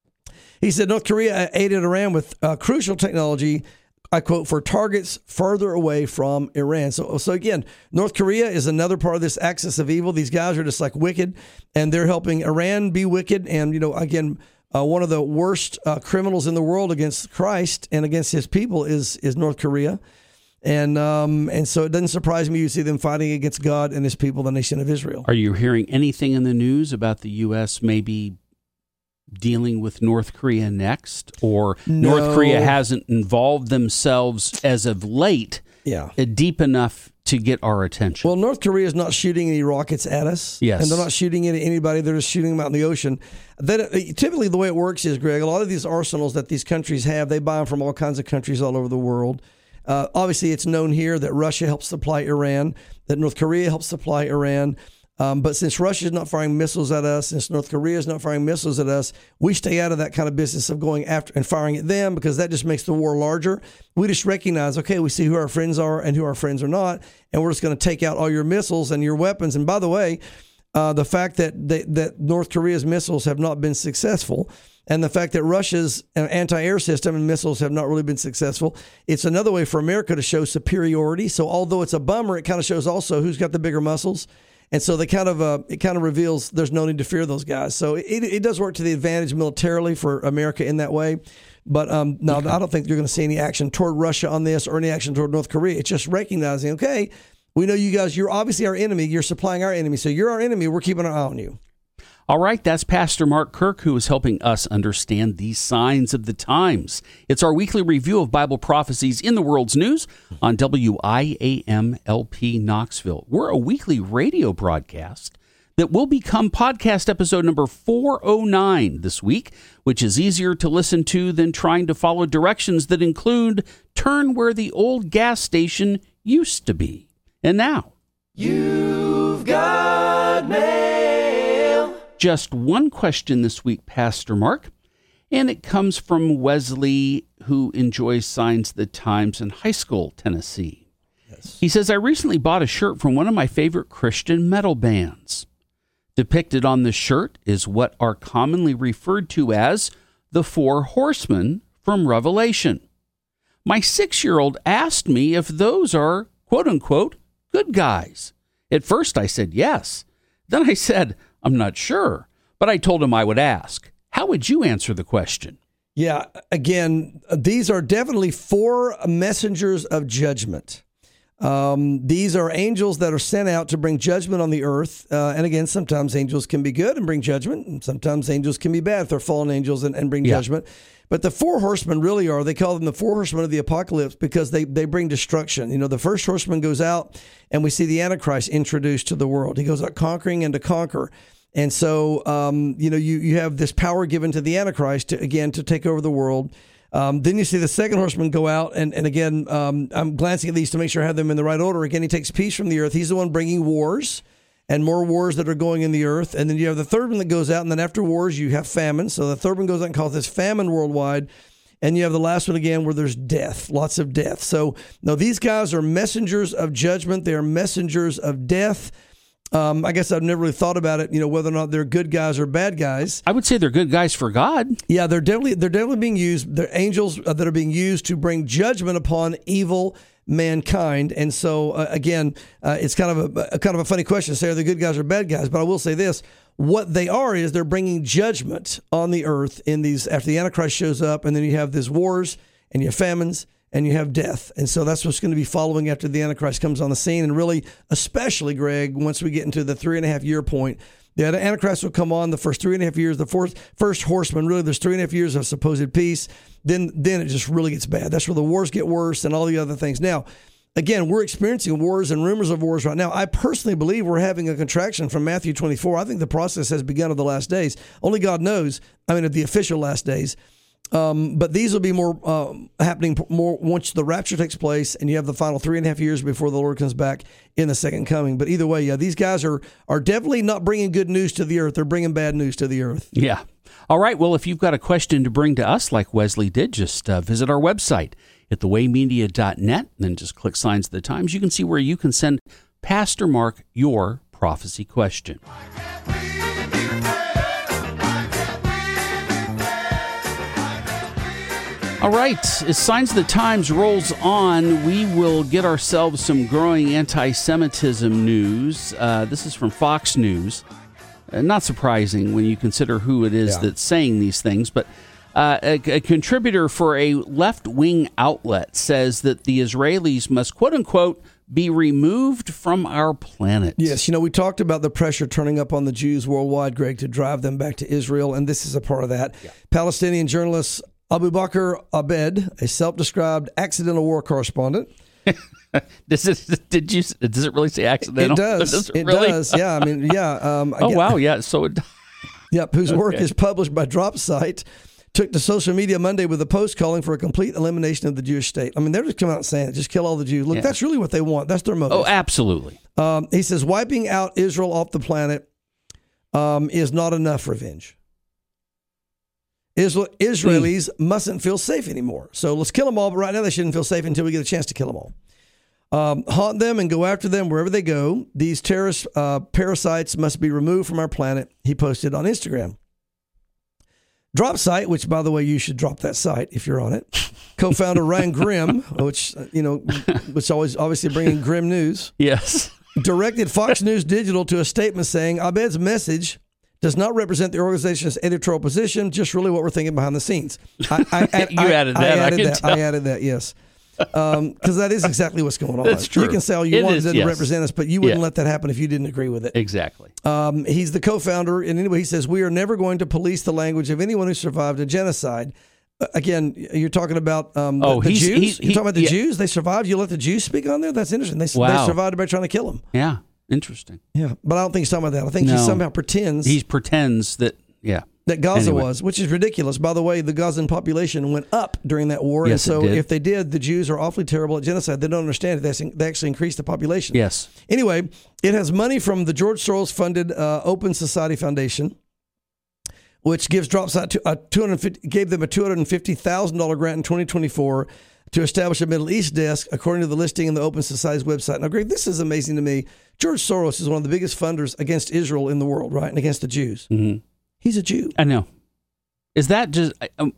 Speaker 5: He said North Korea aided Iran with uh, crucial technology, I quote, for targets further away from Iran. So, so again, North Korea is another part of this axis of evil. These guys are just like wicked, and they're helping Iran be wicked. And, you know, again, uh, one of the worst uh, criminals in the world against Christ and against his people is is North Korea. And um, and so it doesn't surprise me you see them fighting against God and his people, the nation of Israel.
Speaker 1: Are you hearing anything in the news about the U S maybe dealing with North Korea next? Or
Speaker 5: No.
Speaker 1: North Korea hasn't involved themselves as of late
Speaker 5: Yeah.
Speaker 1: uh, deep enough to get our attention?
Speaker 5: Well, North Korea is not shooting any rockets at us.
Speaker 1: Yes.
Speaker 5: And they're not shooting at anybody. They're just shooting them out in the ocean. Then, uh, typically, the way it works is, Greg, a lot of these arsenals that these countries have, they buy them from all kinds of countries all over the world. Uh, obviously, it's known here that Russia helps supply Iran, that North Korea helps supply Iran. Um, but since Russia is not firing missiles at us, since North Korea is not firing missiles at us, we stay out of that kind of business of going after and firing at them because that just makes the war larger. We just recognize, okay, we see who our friends are and who our friends are not, and we're just going to take out all your missiles and your weapons. And by the way, uh, the fact that they, that North Korea's missiles have not been successful and the fact that Russia's anti-air system and missiles have not really been successful, it's another way for America to show superiority. So although it's a bummer, it kind of shows also who's got the bigger muscles. And so they kind of uh, it kind of reveals there's no need to fear those guys. So it, it does work to the advantage militarily for America in that way. But um, no, I don't think you're going to see any action toward Russia on this or any action toward North Korea. It's just recognizing, okay, we know you guys, you're obviously our enemy. You're supplying our enemy. So you're our enemy. We're keeping an eye on you.
Speaker 1: All right, that's Pastor Mark Kirk, who is helping us understand these signs of the times. It's our weekly review of Bible prophecies in the world's news on W I A M L P Knoxville. We're a weekly radio broadcast that will become podcast episode number four oh nine this week, which is easier to listen to than trying to follow directions that include turn where the old gas station used to be. And now,
Speaker 6: You've got mail.
Speaker 1: just one question this week, Pastor Mark, and it comes from Wesley, who enjoys Signs of the Times in high school, Tennessee.
Speaker 5: Yes.
Speaker 1: He says, I recently bought a shirt from one of my favorite Christian metal bands. Depicted on the shirt is what are commonly referred to as the Four Horsemen from Revelation. My six-year-old asked me if those are, quote-unquote, good guys. At first I said yes. Then I said, I'm not sure, but I told him I would ask. How would you answer the question?
Speaker 5: Yeah, again, these are definitely four messengers of judgment. Um, these are angels that are sent out to bring judgment on the earth. Uh, and again, sometimes angels can be good and bring judgment. And sometimes angels can be bad if they're fallen angels and, and bring
Speaker 1: Yeah.
Speaker 5: judgment. But the four horsemen really are, they call them the four horsemen of the apocalypse because they, they bring destruction. You know, the first horseman goes out and we see the Antichrist introduced to the world. He goes out conquering and to conquer. And so, um, you know, you, you have this power given to the Antichrist, to, again, to take over the world. Um, then you see the second horseman go out, and, and again, um, I'm glancing at these to make sure I have them in the right order. Again, he takes peace from the earth. He's the one bringing wars and more wars that are going in the earth. And then you have the third one that goes out, and then after wars, you have famine. So the third one goes out and calls this famine worldwide. And you have the last one again where there's death, lots of death. So, no, these guys are messengers of judgment. They are messengers of death. Um, I guess I've never really thought about it, you know, whether or not they're good guys or bad guys.
Speaker 1: I would say they're good guys for God.
Speaker 5: Yeah, they're definitely they're definitely being used. They're angels that are being used to bring judgment upon evil mankind. And so uh, again, uh, it's kind of a, a kind of a funny question to say are they good guys or bad guys? But I will say this: what they are is they're bringing judgment on the earth in these after the Antichrist shows up, and then you have these wars and you have famines. And you have death. And so that's what's going to be following after the Antichrist comes on the scene. And really, especially, Greg, once we get into the three and a half year point, the Antichrist will come on the first three and a half years. The fourth, first horseman, really, there's three and a half years of supposed peace. Then, then it just really gets bad. That's where the wars get worse and all the other things. Now, again, we're experiencing wars and rumors of wars right now. I personally believe we're having a contraction from Matthew twenty-four. I think the process has begun of the last days. Only God knows, I mean, of the official last days. Um, but these will be more uh, happening more once the rapture takes place and you have the final three and a half years before the Lord comes back in the second coming. But either way, yeah, these guys are are definitely not bringing good news to the earth. They're bringing bad news to the earth.
Speaker 1: Yeah. All right. Well, if you've got a question to bring to us like Wesley did, just uh, visit our website at the way media dot net and then just click Signs of the Times. You can see where you can send Pastor Mark your prophecy question. All right, as Signs of the Times rolls on, we will get ourselves some growing anti-Semitism news. Uh, this is from Fox News. Uh, not surprising when you consider who it is
Speaker 5: Yeah.
Speaker 1: that's saying these things, but uh, a, a contributor for a left-wing outlet says that the Israelis must, quote-unquote, be removed from our planet.
Speaker 5: Yes, you know, we talked about the pressure turning up on the Jews worldwide, Greg, to drive them back to Israel, and this is a part of that. Yeah. Palestinian journalist Abu Bakr Abed, a self-described accidental war correspondent.
Speaker 1: Does it, did you, does it really say accidental?
Speaker 5: It does.
Speaker 1: does it,
Speaker 5: it
Speaker 1: really?
Speaker 5: does. Yeah, I mean, yeah. Um,
Speaker 1: oh,
Speaker 5: again,
Speaker 1: wow. Yeah. So it
Speaker 5: Yep, whose work
Speaker 1: Okay.
Speaker 5: is published by DropSite, took to social media Monday with a post calling for a complete elimination of the Jewish state. I mean, they're just coming out and saying it, just kill all the Jews. Look,
Speaker 1: Yeah.
Speaker 5: that's really what they want. That's their motive.
Speaker 1: Oh, absolutely.
Speaker 5: Um, he says, wiping out Israel off the planet um, is not enough revenge. Isra- Israelis mm. mustn't feel safe anymore. So let's kill them all, but right now they shouldn't feel safe until we get a chance to kill them all. Um, haunt them and go after them wherever they go. These terrorist uh, parasites must be removed from our planet, he posted on Instagram. Drop Site, which, by the way, you should drop that site if you're on it. Co-founder Ryan Grimm, which, you know, which always obviously bringing grim news,
Speaker 1: Yes.
Speaker 5: directed Fox News Digital to a statement saying Abed's message does not represent the organization's editorial position, just really what we're thinking behind the scenes. I, I, I,
Speaker 1: You added that,
Speaker 5: I,
Speaker 1: I
Speaker 5: added
Speaker 1: can
Speaker 5: that.
Speaker 1: tell.
Speaker 5: I added that, yes. Because um, that is exactly what's going on.
Speaker 1: That's true.
Speaker 5: You can say all you
Speaker 1: It
Speaker 5: want,
Speaker 1: is,
Speaker 5: it doesn't
Speaker 1: yes.
Speaker 5: represent us, but you wouldn't
Speaker 1: Yeah.
Speaker 5: let that happen if you didn't agree with it.
Speaker 1: Exactly.
Speaker 5: Um, he's the co-founder, and anyway, he says, we are never going to police the language of anyone who survived a genocide. Uh, again, you're talking about um, the,
Speaker 1: Oh,
Speaker 5: the
Speaker 1: he's-
Speaker 5: Jews?
Speaker 1: he's-
Speaker 5: you're talking about the
Speaker 1: yeah.
Speaker 5: Jews? They survived? You let the Jews speak on there? That's interesting. They,
Speaker 1: Wow.
Speaker 5: they survived by trying to kill them.
Speaker 1: Yeah. Interesting.
Speaker 5: Yeah, but I don't think he's talking about that. I think
Speaker 1: No.
Speaker 5: he somehow pretends
Speaker 1: He pretends that, yeah.
Speaker 5: that Gaza
Speaker 1: Anyway.
Speaker 5: was, which is ridiculous. By the way, the Gazan population went up during that war.
Speaker 1: Yes, it
Speaker 5: and so
Speaker 1: did.
Speaker 5: if they did, the Jews are awfully terrible at genocide. They don't understand it. They actually- They actually increased the population.
Speaker 1: Yes.
Speaker 5: Anyway, it has money from the George Soros funded uh, Open Society Foundation, which gives Dropsite to, uh, two hundred fifty gave them a two hundred fifty thousand dollars grant in twenty twenty-four to establish a Middle East desk, according to the listing in the Open Society's website. Now, Greg, this is amazing to me. George Soros is one of the biggest funders against Israel in the world, right, and against the Jews.
Speaker 1: Mm-hmm.
Speaker 5: He's a Jew.
Speaker 1: I know. Is that just... I- Um,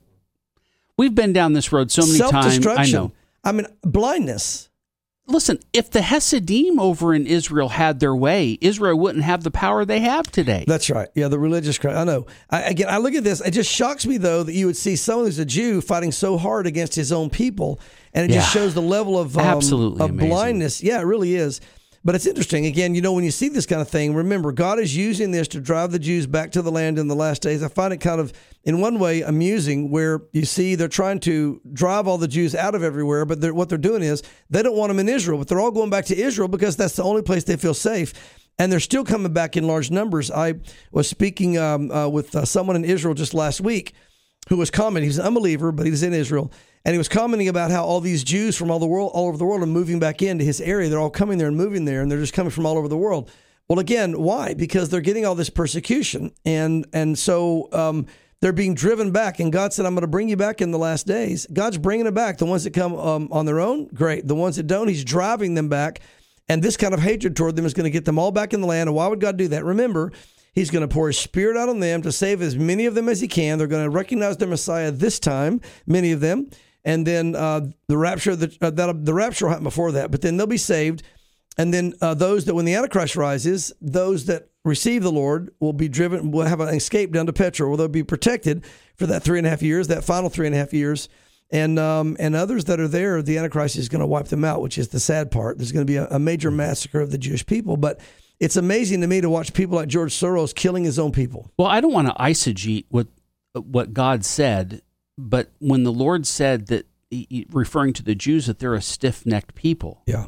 Speaker 1: we've been down this road so many times. I
Speaker 5: Self-destruction.
Speaker 1: know.
Speaker 5: I mean, blindness.
Speaker 1: Listen, if the Hasidim over in Israel had their way, Israel wouldn't have the power they have today.
Speaker 5: That's right. Yeah, the religious crowd. I know. I, again, I look at this. It just shocks me, though, that you would see someone who's a Jew fighting so hard against his own people, and it just
Speaker 1: Yeah.
Speaker 5: shows the level of um,
Speaker 1: Absolutely
Speaker 5: of
Speaker 1: amazing.
Speaker 5: blindness. Yeah, it really is. But it's interesting. Again, you know, when you see this kind of thing, remember, God is using this to drive the Jews back to the land in the last days. I find it kind of, in one way, amusing, where you see they're trying to drive all the Jews out of everywhere, but they're, what they're doing is they don't want them in Israel, but they're all going back to Israel because that's the only place they feel safe. And they're still coming back in large numbers. I was speaking um, uh, with uh, someone in Israel just last week who was commenting. He's an unbeliever, but he was in Israel. And he was commenting about how all these Jews from all the world, all over the world, are moving back into his area. They're all coming there and moving there, and they're just coming from all over the world. Well, again, why? Because they're getting all this persecution, and and so um, they're being driven back. And God said, "I'm going to bring you back in the last days." God's bringing them back. The ones that come um, on their own, great. The ones that don't, He's driving them back. And this kind of hatred toward them is going to get them all back in the land. And why would God do that? Remember, He's going to pour His Spirit out on them to save as many of them as He can. They're going to recognize their Messiah this time, many of them. And then uh, the rapture, the, uh, that, the rapture will happen before that, but then they'll be saved. And then uh, those that, when the Antichrist rises, those that receive the Lord will be driven, will have an escape down to Petra, where they'll be protected for that three and a half years, that final three and a half years. And um, and others that are there, the Antichrist is going to wipe them out, which is the sad part. There's going to be a, a major massacre of the Jewish people. But it's amazing to me to watch people like George Soros killing his own people.
Speaker 1: Well, I don't want to eisegete what what God said, but when the Lord said that, he- referring to the Jews, that they're a stiff-necked people,
Speaker 5: Yeah.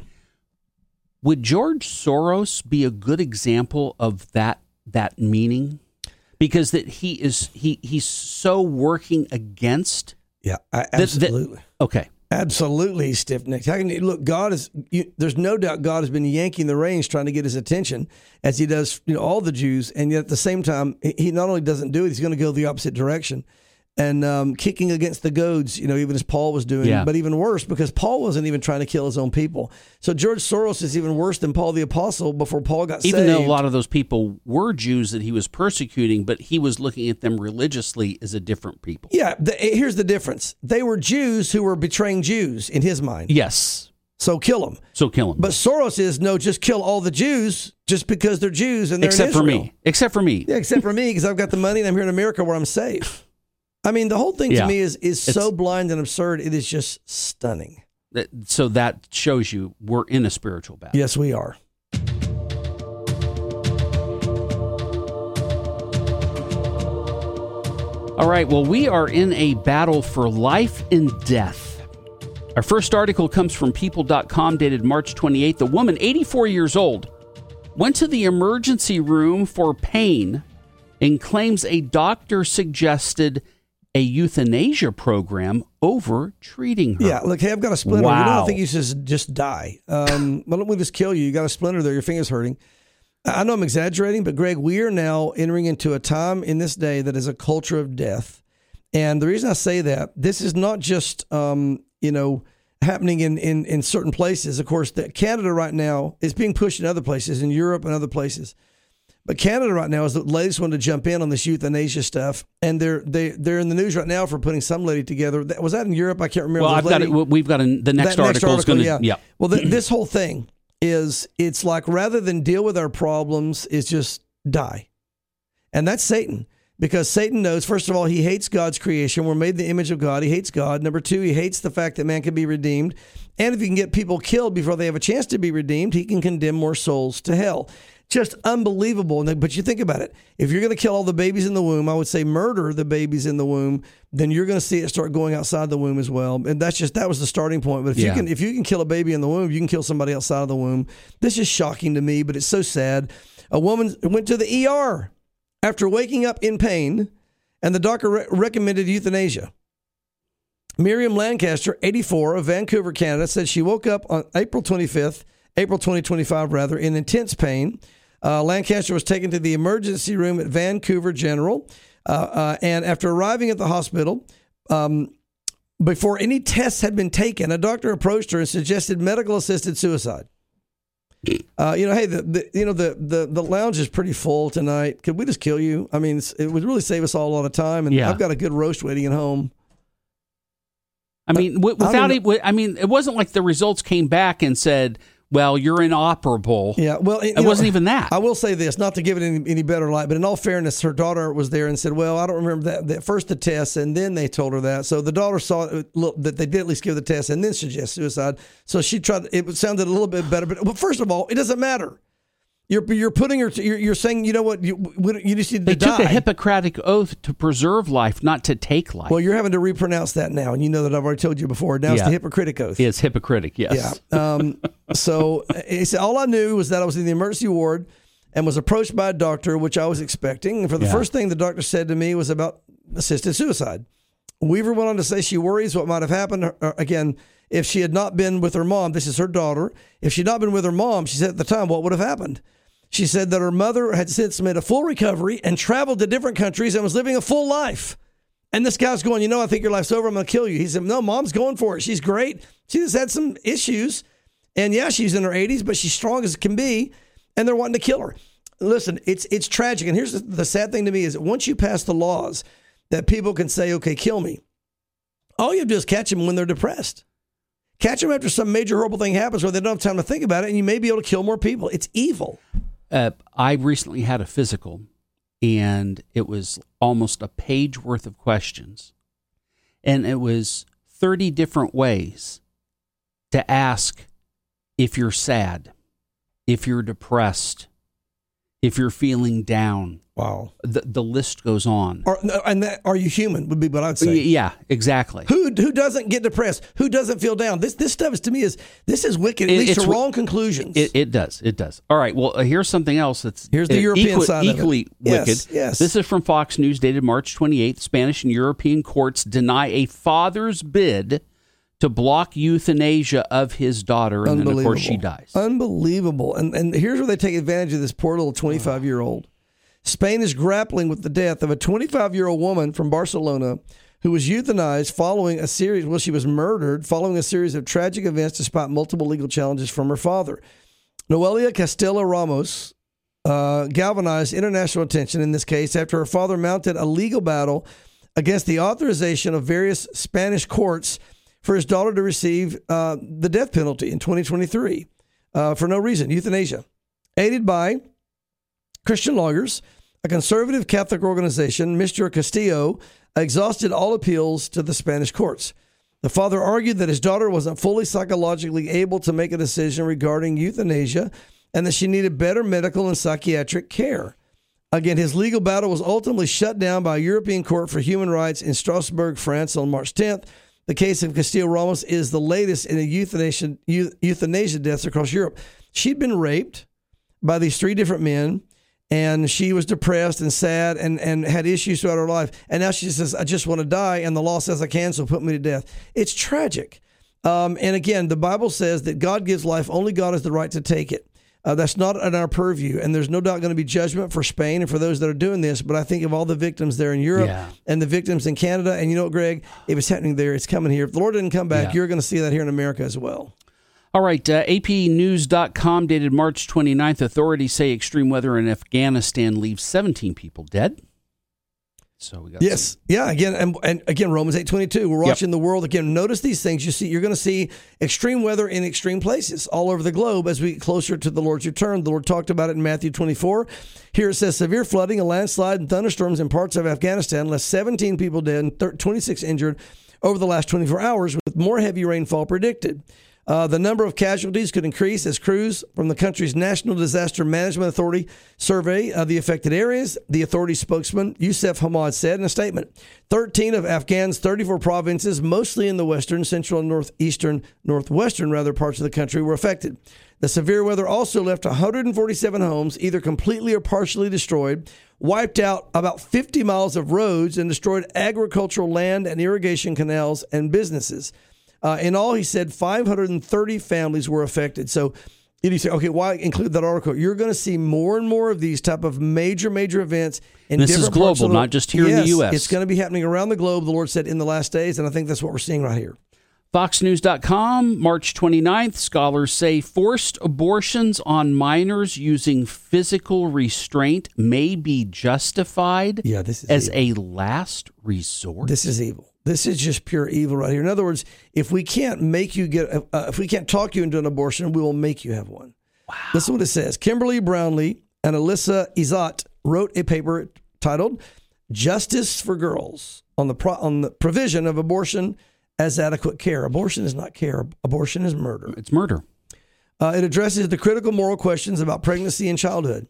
Speaker 1: would George Soros be a good example of that that meaning? Because that he is he he's so working against.
Speaker 5: Yeah, I,
Speaker 1: that- that-
Speaker 5: absolutely.
Speaker 1: okay.
Speaker 5: Absolutely, stiff necked. How can you look? God is. You, there's no doubt God has been yanking the reins, trying to get his attention, as He does, you know, all the Jews. And yet, at the same time, He he not only doesn't do it, He's going to go the opposite direction, and um, kicking against the goads. You know, even as Paul was doing.
Speaker 1: Yeah.
Speaker 5: But even worse, because Paul wasn't even trying to kill his own people. So George Soros is even worse than Paul the Apostle before Paul got
Speaker 1: Even
Speaker 5: saved.
Speaker 1: though a lot of those people were Jews that he was persecuting, but he was looking at them religiously as a different people.
Speaker 5: Yeah. The, here's the difference: they were Jews who were betraying Jews in his mind.
Speaker 1: Yes.
Speaker 5: So kill them.
Speaker 1: So kill him.
Speaker 5: But Soros is no, just kill all the Jews just because they're Jews and they're
Speaker 1: except
Speaker 5: in
Speaker 1: for
Speaker 5: Israel.
Speaker 1: me. Except for me.
Speaker 5: Yeah, except for me, because I've got the money and I'm here in America where I'm safe. I mean, the whole thing
Speaker 1: Yeah.
Speaker 5: to me is is
Speaker 1: It's-
Speaker 5: so blind and absurd. It is just stunning.
Speaker 1: That- So that shows you we're in a spiritual battle.
Speaker 5: Yes, we are.
Speaker 1: All right, well, we are in a battle for life and death. Our first article comes from people dot com, dated March twenty-eighth. A woman, eighty-four years old, went to the emergency room for pain and claims a doctor suggested a euthanasia program over treating her.
Speaker 5: Yeah, look, hey, I've got a splinter. You
Speaker 1: Wow.
Speaker 5: don't think you should just die. Um, why don't we just kill you? You got a splinter there. Your finger's hurting. I know I'm exaggerating, but Greg, we are now entering into a time in this day that is a culture of death. And the reason I say that, this is not just, um, you know, happening in, in, in certain places. Of course, that Canada right now is being pushed in other places, in Europe and other places. But Canada right now is the latest one to jump in on this euthanasia stuff, and they're they they're in the news right now for putting some lady together. That- Was that in Europe? I can't remember.
Speaker 1: Well,
Speaker 5: The
Speaker 1: I've got
Speaker 5: lady-
Speaker 1: it. We've got a, the next
Speaker 5: that
Speaker 1: article is going to.
Speaker 5: yeah.
Speaker 1: Yeah.
Speaker 5: Well, th- this whole thing is it's like rather than deal with our problems, is just die, and that's Satan. Because Satan knows, first of all, he hates God's creation. We're made in the image of God. He hates God. Number two, he hates the fact that man can be redeemed. And if he can get people killed before they have a chance to be redeemed, he can condemn more souls to hell. Just unbelievable. But you think about it. If you're going to kill all the babies in the womb, I would say murder the babies in the womb, then you're going to see it start going outside the womb as well. And that's just, that was the starting point. But if
Speaker 1: Yeah.
Speaker 5: you can, if you can kill a baby in the womb, you can kill somebody outside of the womb. This is shocking to me, but it's so sad. A woman went to the E R after waking up in pain, and the doctor re- recommended euthanasia. Miriam Lancaster, eighty-four, of Vancouver, Canada, said she woke up on April twenty-fifth, April twenty twenty-five, rather, in intense pain. Uh, Lancaster was taken to the emergency room at Vancouver General, uh, uh, and after arriving at the hospital, um, before any tests had been taken, a doctor approached her and suggested medical-assisted suicide. Uh, you know, hey, the, the you know the, the the lounge is pretty full tonight. Could we just kill you? I mean, it's, it would really save us all a lot of time. And
Speaker 1: Yeah.
Speaker 5: I've got a good roast waiting at home.
Speaker 1: I mean, w-
Speaker 5: I
Speaker 1: without
Speaker 5: don't
Speaker 1: it, w- I mean, it wasn't like the results came back and said, "Well, you're inoperable."
Speaker 5: Yeah, well,
Speaker 1: It wasn't even that.
Speaker 5: I will say this, not to give it any, any better light, but in all fairness, her daughter was there and said, "Well, I don't remember that, that first the test, and then they told her that." So the daughter saw it, look, that they did at least give the test and then suggest suicide. So she tried. It sounded a little bit better, but well, first of all, it doesn't matter. You're you're putting her. To, you're, you're saying, you know what? You you just need
Speaker 1: They
Speaker 5: to die.
Speaker 1: took a Hippocratic oath to preserve life, not to take life.
Speaker 5: Well, you're having to repronounce that now, and you know that I've already told you before. Now it's
Speaker 1: Yeah.
Speaker 5: the Hippocratic Oath.
Speaker 1: It's Hippocratic, yes.
Speaker 5: Yeah. Um, so he said, all I knew was that I was in the emergency ward and was approached by a doctor, which I was expecting. And for the
Speaker 1: Yeah.
Speaker 5: first thing the doctor said to me was about assisted suicide. Weaver went on to say she worries what might have happened, uh, again, if she had not been with her mom. This is her daughter. If she had not been with her mom, she said at the time, what would have happened? She said that her mother had since made a full recovery and traveled to different countries and was living a full life. And this guy's going, you know, I think your life's over. I'm going to kill you. He said, no, mom's going for it. She's great. She just had some issues. And yeah, she's in her eighties, but she's strong as can be. And they're wanting to kill her. Listen, it's it's tragic. And here's the, the sad thing to me is that once you pass the laws that people can say, okay, kill me, all you have to do is catch them when they're depressed. Catch them after some major horrible thing happens where they don't have time to think about it, and you may be able to kill more people. It's evil.
Speaker 1: Uh, I recently had a physical, and it was almost a page worth of questions. And it was thirty different ways to ask if you're sad, if you're depressed, if you're feeling down.
Speaker 5: Wow.
Speaker 1: The, the list goes on.
Speaker 5: Are, and that, are you human would be what I'd say.
Speaker 1: Y- Yeah, exactly.
Speaker 5: Who who doesn't get depressed? Who doesn't feel down? This this stuff is to me is this is wicked. It
Speaker 1: It-
Speaker 5: leads
Speaker 1: it's
Speaker 5: to
Speaker 1: wi-
Speaker 5: wrong conclusions.
Speaker 1: It, it does. It does. All right. Well, uh, here's something else that's
Speaker 5: Here's the
Speaker 1: uh,
Speaker 5: European
Speaker 1: equi-
Speaker 5: side of it.
Speaker 1: equally
Speaker 5: Yes,
Speaker 1: wicked.
Speaker 5: yes.
Speaker 1: This is from Fox News, dated March twenty-eighth. Spanish and European courts deny a father's bid to block euthanasia of his daughter, and then of course she dies.
Speaker 5: Unbelievable. And and here's where they take advantage of this poor little twenty-five year old. Spain is grappling with the death of a twenty-five year old woman from Barcelona who was euthanized following a series, well, she was murdered following a series of tragic events despite multiple legal challenges from her father. Noelia Castelo Ramos uh, galvanized international attention in this case after her father mounted a legal battle against the authorization of various Spanish courts for his daughter to receive uh, the death penalty in twenty twenty-three uh, for no reason, euthanasia. Aided by Christian lawyers, a conservative Catholic organization, Mister Castillo, exhausted all appeals to the Spanish courts. The father argued that his daughter wasn't fully psychologically able to make a decision regarding euthanasia and that she needed better medical and psychiatric care. Again, his legal battle was ultimately shut down by a European Court for Human Rights in Strasbourg, France on March tenth. The case of Castillo Ramos is the latest in a euthanasia, euthanasia deaths across Europe. She'd been raped by these three different men, and she was depressed and sad and, and had issues throughout her life. And now she says, I just want to die, and the law says I can, so put me to death. It's tragic. Um, and again, the Bible says that God gives life. Only God has the right to take it. Uh, that's not in our purview, and there's no doubt going to be judgment for Spain and for those that are doing this, but I think of all the victims there in Europe
Speaker 1: Yeah.
Speaker 5: and the victims in Canada, and you know what, Greg? If it's happening there, it's coming here. If the Lord didn't come back,
Speaker 1: Yeah.
Speaker 5: you're going to see that here in America as well.
Speaker 1: All right, uh, A P News dot com dated March twenty-ninth. Authorities say extreme weather in Afghanistan leaves seventeen people dead. So we got
Speaker 5: Yes,
Speaker 1: some-
Speaker 5: yeah. Again, and, and again, Romans eight twenty two. We're
Speaker 1: Yep.
Speaker 5: watching the world again. Notice these things. You see, you're going to see extreme weather in extreme places all over the globe as we get closer to the Lord's return. The Lord talked about it in Matthew twenty-four. Here it says severe flooding, a landslide, and thunderstorms in parts of Afghanistan left seventeen people dead and twenty-six injured over the last twenty-four hours, with more heavy rainfall predicted. Uh, the number of casualties could increase as crews from the country's National Disaster Management Authority survey of the affected areas, the authority spokesman Youssef Hamad said in a statement. thirteen of Afghan's thirty-four provinces, mostly in the western, central, and northeastern, northwestern, rather, parts of the country, were affected. The severe weather also left one hundred forty-seven homes either completely or partially destroyed, wiped out about fifty miles of roads, and destroyed agricultural land and irrigation canals and businesses. Uh, in all, he said five hundred thirty families were affected. So you say, okay, why include that article? You're going to see more and more of these type of major, major events. In
Speaker 1: This is
Speaker 5: different parts
Speaker 1: global,
Speaker 5: of the-
Speaker 1: not just here in the
Speaker 5: Yes,
Speaker 1: U S.
Speaker 5: It's going to be happening around the globe, the Lord said, in the last days, and I think that's what we're seeing right here.
Speaker 1: Fox News dot com, March twenty-ninth. Scholars say forced abortions on minors using physical restraint may be justified
Speaker 5: Yeah, this is
Speaker 1: as
Speaker 5: evil.
Speaker 1: a last resort.
Speaker 5: This is evil. This is just pure evil right here. In other words, if we can't make you get, uh, if we can't talk you into an abortion, we will make you have one. Wow. Listen to what it says. Kimberly Brownlee and Alyssa Izat wrote a paper titled "Justice for Girls" on the pro- on the provision of abortion as adequate care. Abortion is not care. Abortion is murder.
Speaker 1: It's murder.
Speaker 5: Uh, it addresses the critical moral questions about pregnancy and childhood.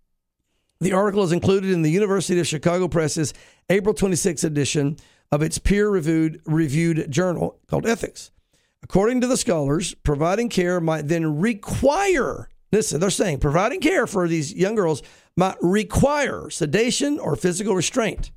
Speaker 5: The article is included in the University of Chicago Press's April twenty-sixth edition of its peer-reviewed reviewed journal called Ethics. According to the scholars, providing care might then require, listen, they're saying providing care for these young girls might require sedation or physical restraint,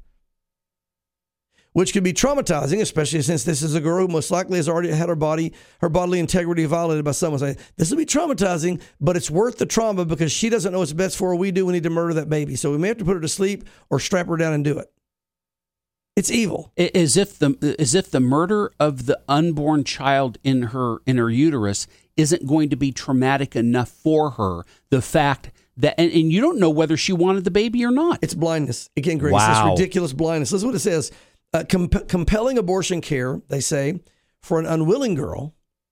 Speaker 5: which could be traumatizing, especially since this is a girl who most likely has already had her body, her bodily integrity violated by someone. Saying this will be traumatizing, but it's worth the trauma because she doesn't know what's best for her. We do. We need to murder that baby. So we may have to put her to sleep or strap her down and do it. It's evil.
Speaker 1: As if the as if the murder of the unborn child in her in her uterus isn't going to be traumatic enough for her. The fact that and, and you don't know whether she wanted the baby or not.
Speaker 5: It's blindness. Again, Grace,
Speaker 1: Wow.
Speaker 5: it's ridiculous blindness. Listen to what it says. Uh, comp- compelling abortion care, they say, for an unwilling girl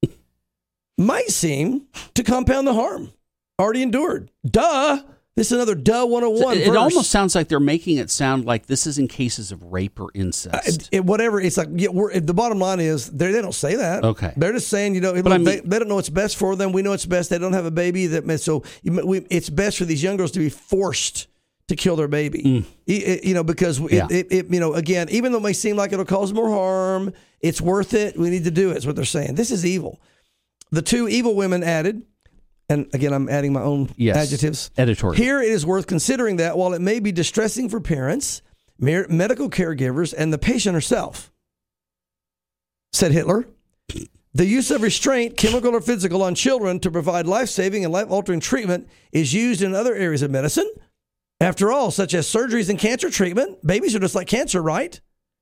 Speaker 5: might seem to compound the harm already endured. Duh. This is another duh one oh one
Speaker 1: It,
Speaker 5: verse.
Speaker 1: it almost sounds like they're making it sound like this is in cases of rape or
Speaker 5: Uh,
Speaker 1: incest.
Speaker 5: it- it- whatever. It's like, yeah, we're, the bottom line is they they don't say that.
Speaker 1: Okay.
Speaker 5: They're just saying, you know, look,
Speaker 1: I mean-
Speaker 5: they, they don't know what's best for them. We know it's best. They don't have a baby. That So you, we, it's best for these young girls to be forced to kill their baby. Y- You know, because it,
Speaker 1: Yeah.
Speaker 5: it, it, you know, again, even though it may seem like it'll cause more harm, it's worth it. We need to do it, is what they're saying. This is evil. The two evil women added, and again, I'm adding my own
Speaker 1: Yes.
Speaker 5: adjectives.
Speaker 1: Editorial.
Speaker 5: Here it is worth considering that while it may be distressing for parents, mer- medical caregivers, and the patient herself, said Hitler, the use of restraint, chemical or physical, on children to provide life-saving and life-altering treatment is used in other areas of medicine. After all, such as surgeries and cancer treatment, babies are just like cancer, right?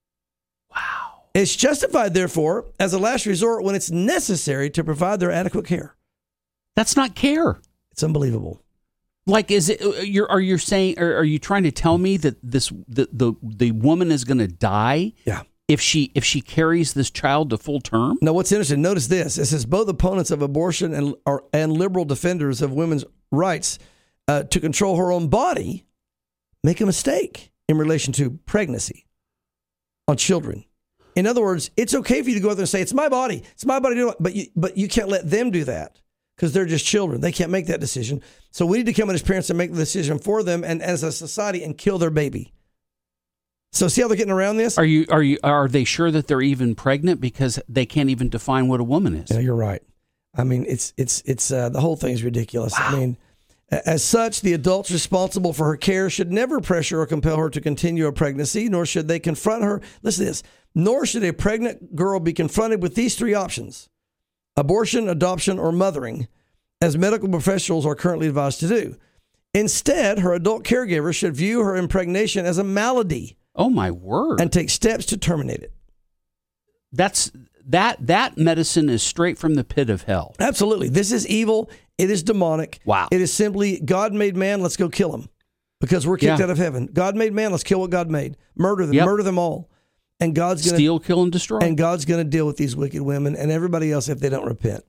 Speaker 1: Wow.
Speaker 5: It's justified, therefore, as a last resort when it's necessary to provide their adequate care.
Speaker 1: That's not care.
Speaker 5: It's unbelievable.
Speaker 1: Like, is it? You're are you saying? Are, are you trying to tell me that this the the, the woman is going to die?
Speaker 5: Yeah.
Speaker 1: If she if she carries this child to full term?
Speaker 5: Now, what's interesting, notice this. It says both opponents of abortion and are, and liberal defenders of women's rights uh, to control her own body make a mistake in relation to pregnancy on children. In other words, it's okay for you to go out there and say, it's my body. It's my body. to do it. But you, but you can't let them do that because they're just children. They can't make that decision. So we need to come in as parents and make the decision for them and as a society and kill their baby. So see how they're getting around this?
Speaker 1: Are you are you are they sure that they're even pregnant because they can't even define what a woman is?
Speaker 5: Yeah, you're right. I mean, it's it's it's uh, the whole thing is ridiculous. I mean, a- as such, the adults responsible for her care should never pressure or compel her to continue a pregnancy, nor should they confront her. Listen to this. Nor should a pregnant girl be confronted with these three options: abortion, adoption, or mothering, as medical professionals are currently advised to do. Instead, her adult caregiver should view her impregnation as a malady
Speaker 1: Oh my word!
Speaker 5: and take steps to terminate it.
Speaker 1: That's that that medicine is straight from the pit of hell.
Speaker 5: Absolutely. This is evil. It is demonic.
Speaker 1: Wow.
Speaker 5: It is simply God made man, let's go kill him. Because we're kicked
Speaker 1: Yeah.
Speaker 5: out of heaven. God made man, let's kill what God made. Murder them,
Speaker 1: Yep.
Speaker 5: murder them all. And God's going to
Speaker 1: Steal, kill, and destroy.
Speaker 5: and God's going to deal with these wicked women and everybody else if they don't repent.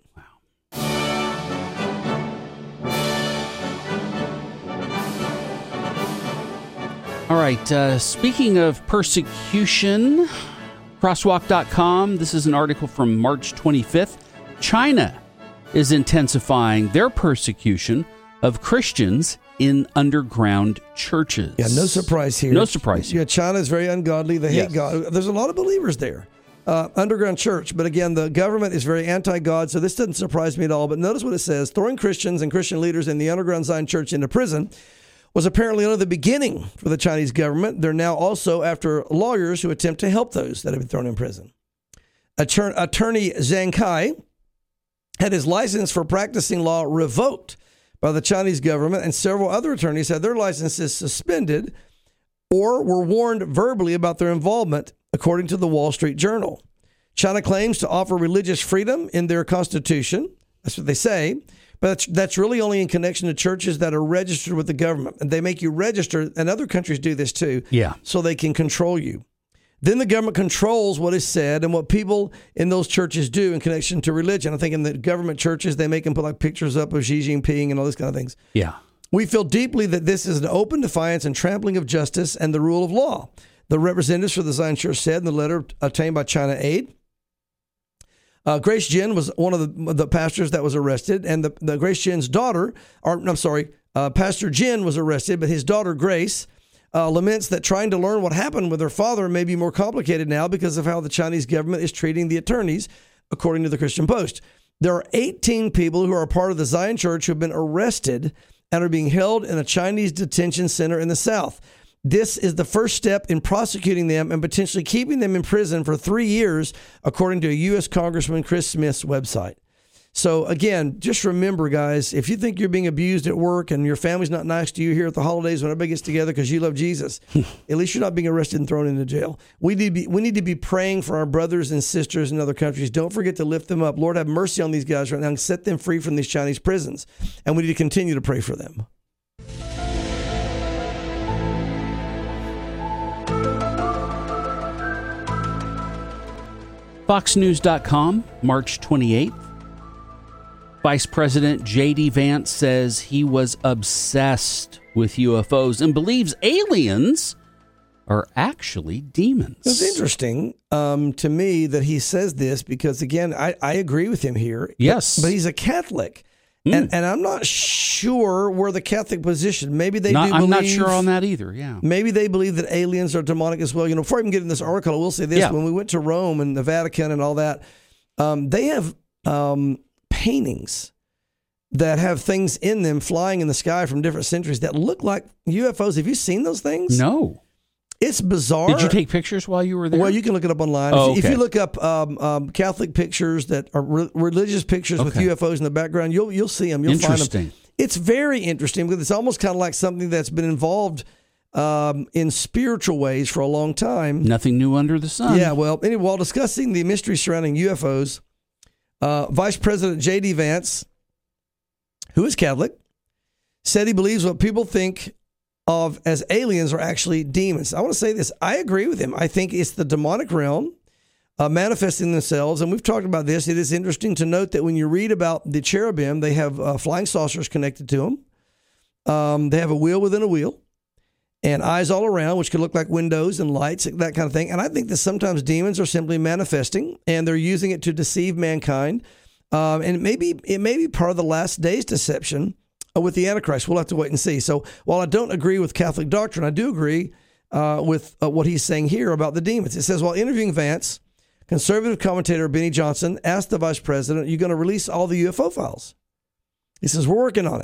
Speaker 1: All right. Uh, speaking of persecution, crosswalk dot com. This is an article from March twenty-fifth. China is intensifying their persecution of Christians in underground churches.
Speaker 5: Yeah, no surprise here.
Speaker 1: No surprise here.
Speaker 5: Yeah, China is very ungodly. They hate
Speaker 1: Yes.
Speaker 5: God. There's a lot of believers there. Uh, underground church. But again, the government is very anti-God, so this doesn't surprise me at all. But notice what it says. Throwing Christians and Christian leaders in the underground Zion church into prison was apparently only the beginning for the Chinese government. They're now also after lawyers who attempt to help those that have been thrown in prison. Attorney, attorney Zhang Kai had his license for practicing law revoked by the Chinese government, and several other attorneys had their licenses suspended or were warned verbally about their involvement, according to the Wall Street Journal. China claims to offer religious freedom in their constitution. That's what they say. But that's, that's really only in connection to churches that are registered with the government. And they make you register, and other countries do this too,
Speaker 1: Yeah.
Speaker 5: so they can control you. Then the government controls what is said and what people in those churches do in connection to religion. I think in the government churches, they make them put like pictures up of Xi Jinping and all these kind of things.
Speaker 1: Yeah.
Speaker 5: We feel deeply that this is an open defiance and trampling of justice and the rule of law, the representatives for the Zion Church said in the letter obtained by China Aid. Uh, Grace Jin was one of the, the pastors that was arrested, and the, the Grace Jin's daughter, or I'm sorry, uh, Pastor Jin was arrested, but his daughter Grace uh, laments that trying to learn what happened with her father may be more complicated now because of how the Chinese government is treating the attorneys, according to the Christian Post. There are eighteen people who are a part of the Zion Church who have been arrested and are being held in a Chinese detention center in the South. This is the first step in prosecuting them and potentially keeping them in prison for three years, according to a U S Congressman Chris Smith's website. So again, just remember, guys, if you think you're being abused at work and your family's not nice to you here at the holidays when everybody gets together because you love Jesus, at least you're not being arrested and thrown into jail. We need to be, we need to be praying for our brothers and sisters in other countries. Don't forget to lift them up. Lord, have mercy on these guys right now and set them free from these Chinese prisons. And we need to continue to pray for them.
Speaker 1: Fox News dot com, March twenty-eighth. Vice President J D Vance says he was obsessed with U F Os and believes aliens are actually demons.
Speaker 5: It's interesting um, to me that he says this because, again, I, I agree with him here.
Speaker 1: Yes.
Speaker 5: But, but he's a Catholic.
Speaker 1: Mm.
Speaker 5: And, and I'm not sure where the Catholic position. Maybe they
Speaker 1: Not-
Speaker 5: do
Speaker 1: I'm
Speaker 5: believe,
Speaker 1: not sure on that either, yeah.
Speaker 5: Maybe they believe that aliens are demonic as well. You know, before I even get in this article, I will say this.
Speaker 1: Yeah.
Speaker 5: When we went to Rome and the Vatican and all that, um, they have um, paintings that have things in them flying in the sky from different centuries that look like U F Os. Have you seen those things?
Speaker 1: No.
Speaker 5: It's bizarre.
Speaker 1: Did you take pictures while you were there?
Speaker 5: Well, you can look it up online.
Speaker 1: Oh,
Speaker 5: if, if
Speaker 1: okay.
Speaker 5: you look up um, um, Catholic pictures that are re- religious pictures with
Speaker 1: Okay.
Speaker 5: U F Os in the background, you'll you'll see them. You'll find
Speaker 1: Interesting.
Speaker 5: them. It's very interesting because it's almost kind of like something that's been involved um, in spiritual ways for a long time.
Speaker 1: Nothing new under the sun.
Speaker 5: Yeah, well, anyway, while discussing the mystery surrounding U F Os, uh, Vice President J D Vance, who is Catholic, said he believes what people think of as aliens are actually demons. I want to say this. I agree with him. I think it's the demonic realm uh, manifesting themselves. And we've talked about this. It is interesting to note that when you read about the cherubim, they have uh, flying saucers connected to them. Um, they have a wheel within a wheel and eyes all around, which could look like windows and lights, that kind of thing. And I think that sometimes demons are simply manifesting and they're using it to deceive mankind. Um, and maybe it may be part of the last days deception with the Antichrist. We'll have to wait and see. So while I don't agree with Catholic doctrine, I do agree uh, with uh, what he's saying here about the demons. It says, while interviewing Vance, conservative commentator Benny Johnson asked the vice president, are you going to release all the U F O files? He says, we're working on it.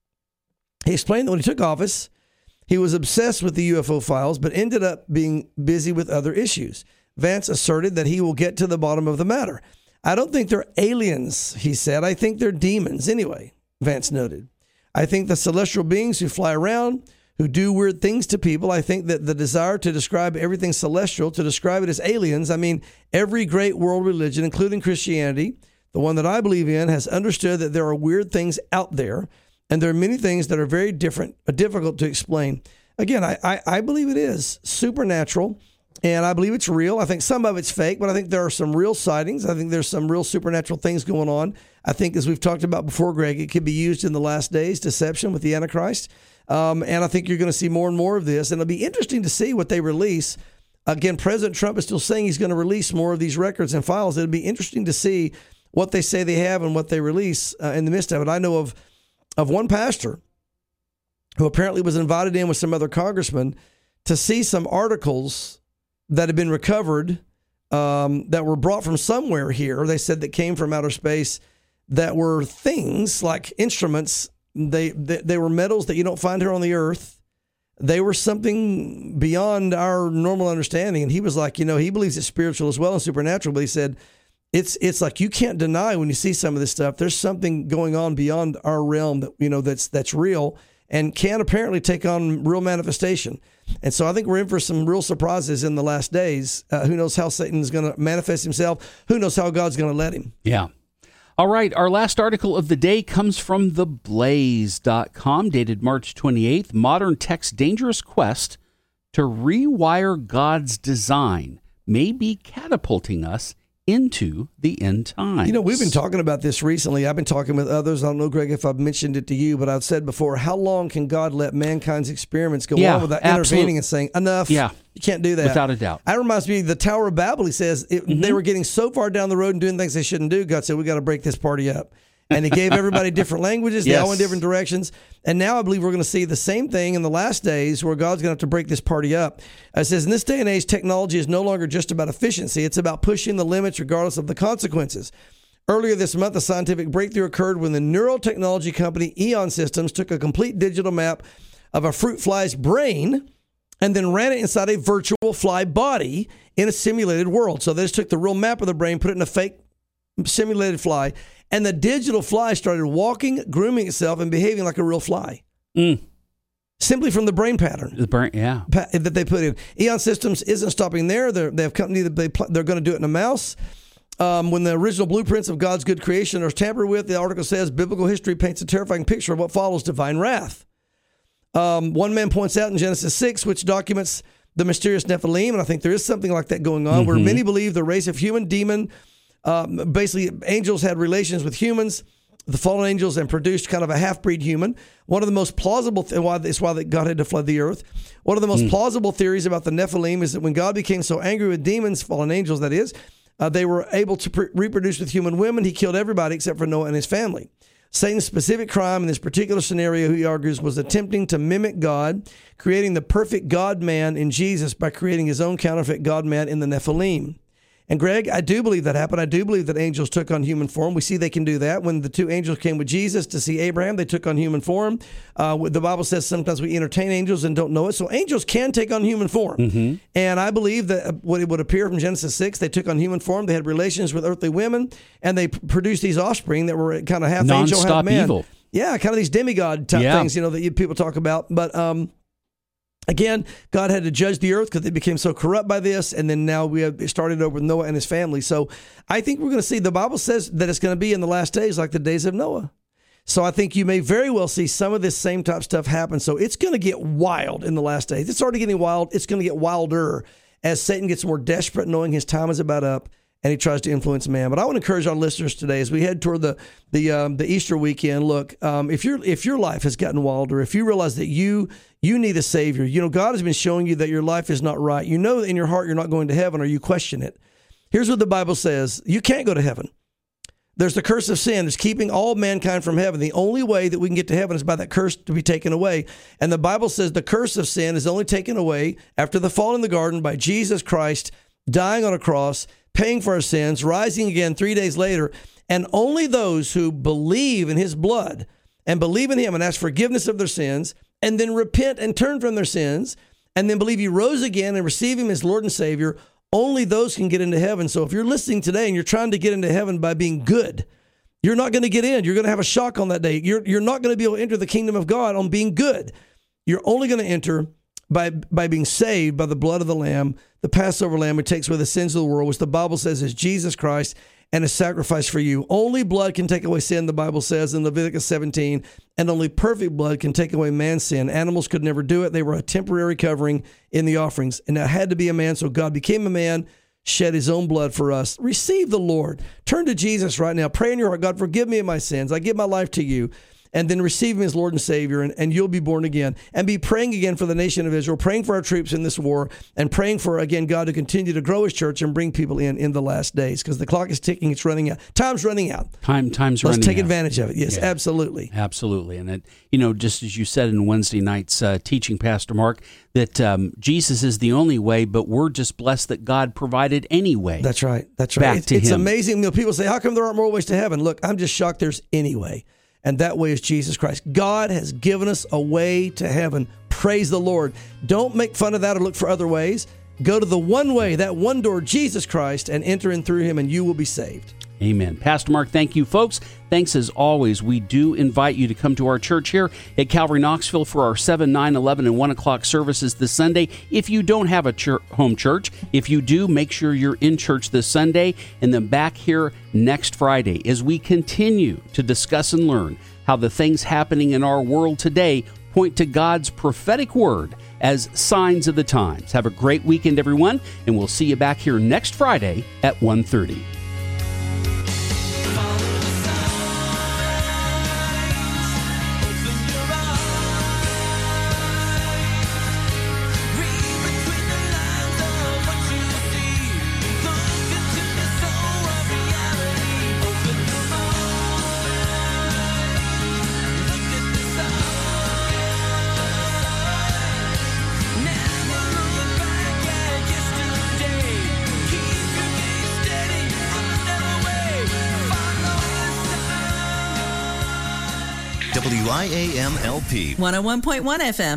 Speaker 5: He explained that when he took office, he was obsessed with the U F O files, but ended up being busy with other issues. Vance asserted that he will get to the bottom of the matter. I don't think they're aliens, he said. I think they're demons anyway, Vance noted. I think the celestial beings who fly around, who do weird things to people. I think that the desire to describe everything celestial, to describe it as aliens, I mean, every great world religion, including Christianity, the one that I believe in, has understood that there are weird things out there, and there are many things that are very different, uh, difficult to explain. Again, I, I, I believe it is supernatural, and I believe it's real. I think some of it's fake, but I think there are some real sightings. I think there's some real supernatural things going on. I think, as we've talked about before, Greg, it could be used in the last days, deception with the Antichrist. Um, and I think you're going to see more and more of this. And it'll be interesting to see what they release. Again, President Trump is still saying he's going to release more of these records and files. It'll be interesting to see what they say they have and what they release uh, in the midst of it. I know of of one pastor who apparently was invited in with some other congressmen to see some articles that had been recovered um, that were brought from somewhere here. They said that came from outer space, that were things like instruments. They, they they were metals that you don't find here on the earth. They were something beyond our normal understanding. And he was like, you know, he believes it's spiritual as well and supernatural. But he said, it's it's like you can't deny when you see some of this stuff. There's something going on beyond our realm that, you know, that's that's real and can apparently take on real manifestation. And so I think we're in for some real surprises in the last days. Uh, who knows how Satan's going to manifest himself? Who knows how God's going to let him?
Speaker 1: Yeah. All right, our last article of the day comes from the blaze dot com, dated March twenty-eighth. Modern tech's dangerous quest to rewire God's design may be catapulting us into the end times.
Speaker 5: You know, we've been talking about this recently. I've been talking with others. I don't know, Greg, if I've mentioned it to you, but I've said before, how long can God let mankind's experiments go
Speaker 1: yeah,
Speaker 5: on without
Speaker 1: absolutely.
Speaker 5: intervening and saying, enough?
Speaker 1: Yeah.
Speaker 5: You can't do that.
Speaker 1: Without a doubt.
Speaker 5: That reminds me of the Tower of Babel. He says it,
Speaker 1: Mm-hmm.
Speaker 5: they were getting so far down the road and doing things they shouldn't do. God said, we got to break this party up. And he gave everybody different languages. They
Speaker 1: Yes.
Speaker 5: all went different directions. And now I believe we're going to see the same thing in the last days where God's going to have to break this party up. It says, in this day and age, technology is no longer just about efficiency. It's about pushing the limits regardless of the consequences. Earlier this month, a scientific breakthrough occurred when the neurotechnology company Eon Systems took a complete digital map of a fruit fly's brain and then ran it inside a virtual fly body in a simulated world. So they just took the real map of the brain, put it in a fake simulated fly, and the digital fly started walking, grooming itself, and behaving like a real fly.
Speaker 1: Mm.
Speaker 5: Simply from the brain pattern
Speaker 1: The brain, yeah.
Speaker 5: pa- that they put in. Eon Systems isn't stopping there. They're, they have company that they pl- they're going to do it in a mouse. Um, when the original blueprints of God's good creation are tampered with, the article says biblical history paints a terrifying picture of what follows divine wrath. Um, one man points out in Genesis six, which documents the mysterious Nephilim, and I think there is something like that going on, mm-hmm. where many believe the race of human demon, um, basically angels had relations with humans, the fallen angels, and produced kind of a half-breed human. One of the most plausible, th- why it's why God had to flood the earth. One of the most mm. plausible theories about the Nephilim is that when God became so angry with demons, fallen angels that is, uh, they were able to pre- reproduce with human women. He killed everybody except for Noah and his family. Satan's specific crime in this particular scenario, he argues, was attempting to mimic God, creating the perfect God-man in Jesus by creating his own counterfeit God-man in the Nephilim. And Greg, I do believe that happened. I do believe that angels took on human form. We see they can do that. When the two angels came with Jesus to see Abraham, they took on human form. Uh, the Bible says sometimes we entertain angels and don't know it. So angels can take on human form. Mm-hmm. And I believe that what it would appear from Genesis six, they took on human form. They had relations with earthly women, and they p- produced these offspring that were kind of half angel, half man.
Speaker 1: Evil.
Speaker 5: Yeah, kind of these demigod type
Speaker 1: yeah.
Speaker 5: things, you know, that you, people talk about. But um, again, God had to judge the earth because they became so corrupt by this, and then now we have started over with Noah and his family. So I think we're going to see, the Bible says that it's going to be in the last days like the days of Noah. So I think you may very well see some of this same type stuff happen. So it's going to get wild in the last days. It's already getting wild. It's going to get wilder as Satan gets more desperate, knowing his time is about up, and he tries to influence man. But I want to encourage our listeners today as we head toward the the um, the Easter weekend. Look, um, if your if your life has gotten wilder, if you realize that you you need a Savior, you know God has been showing you that your life is not right. You know that in your heart you're not going to heaven, or you question it. Here's what the Bible says: you can't go to heaven. There's the curse of sin. It's keeping all mankind from heaven. The only way that we can get to heaven is by that curse to be taken away. And the Bible says the curse of sin is only taken away after the fall in the garden by Jesus Christ dying on a cross, paying for our sins, rising again three days later. And only those who believe in his blood and believe in him and ask forgiveness of their sins and then repent and turn from their sins and then believe he rose again and receive him as Lord and Savior, only those can get into heaven. So if you're listening today and you're trying to get into heaven by being good, you're not going to get in. You're going to have a shock on that day. You're, you're not going to be able to enter the kingdom of God on being good. You're only going to enter by by being saved by the blood of the Lamb, the Passover Lamb, who takes away the sins of the world, which the Bible says is Jesus Christ and a sacrifice for you. Only blood can take away sin, the Bible says in Leviticus seventeen, and only perfect blood can take away man's sin. Animals could never do it. They were a temporary covering in the offerings. And it had to be a man, so God became a man, shed his own blood for us. Receive the Lord. Turn to Jesus right now. Pray in your heart, God, forgive me of my sins. I give my life to you. And then receive him as Lord and Savior, and, and you'll be born again. And be praying again for the nation of Israel, praying for our troops in this war, and praying for, again, God to continue to grow his church and bring people in in the last days, because the clock is ticking. It's running out. Time's running out.
Speaker 1: Time, time's
Speaker 5: Let's
Speaker 1: running
Speaker 5: take
Speaker 1: out.
Speaker 5: advantage of it. Yes,
Speaker 1: Yeah.
Speaker 5: absolutely.
Speaker 1: Absolutely. And, it, you know, just as you said in Wednesday night's uh, teaching, Pastor Mark, that um, Jesus is the only way, but we're just blessed that God provided any way.
Speaker 5: That's right. That's right.
Speaker 1: Back
Speaker 5: it's
Speaker 1: to
Speaker 5: it's
Speaker 1: him.
Speaker 5: amazing. You know, people say, how come there aren't more ways to heaven? Look, I'm just shocked there's any way. And that way is Jesus Christ. God has given us a way to heaven. Praise the Lord. Don't make fun of that or look for other ways. Go to the one way, that one door, Jesus Christ, and enter in through him, and you will be saved.
Speaker 1: Amen. Pastor Mark, thank you, folks. Thanks as always. We do invite you to come to our church here at Calvary Knoxville for our seven, nine, eleven, and one o'clock services this Sunday. If you don't have a church, home church, if you do, make sure you're in church this Sunday, and then back here next Friday as we continue to discuss and learn how the things happening in our world today point to God's prophetic word as signs of the times. Have a great weekend, everyone, and we'll see you back here next Friday at one thirty.
Speaker 7: W I A M L P
Speaker 8: one oh one point one F M.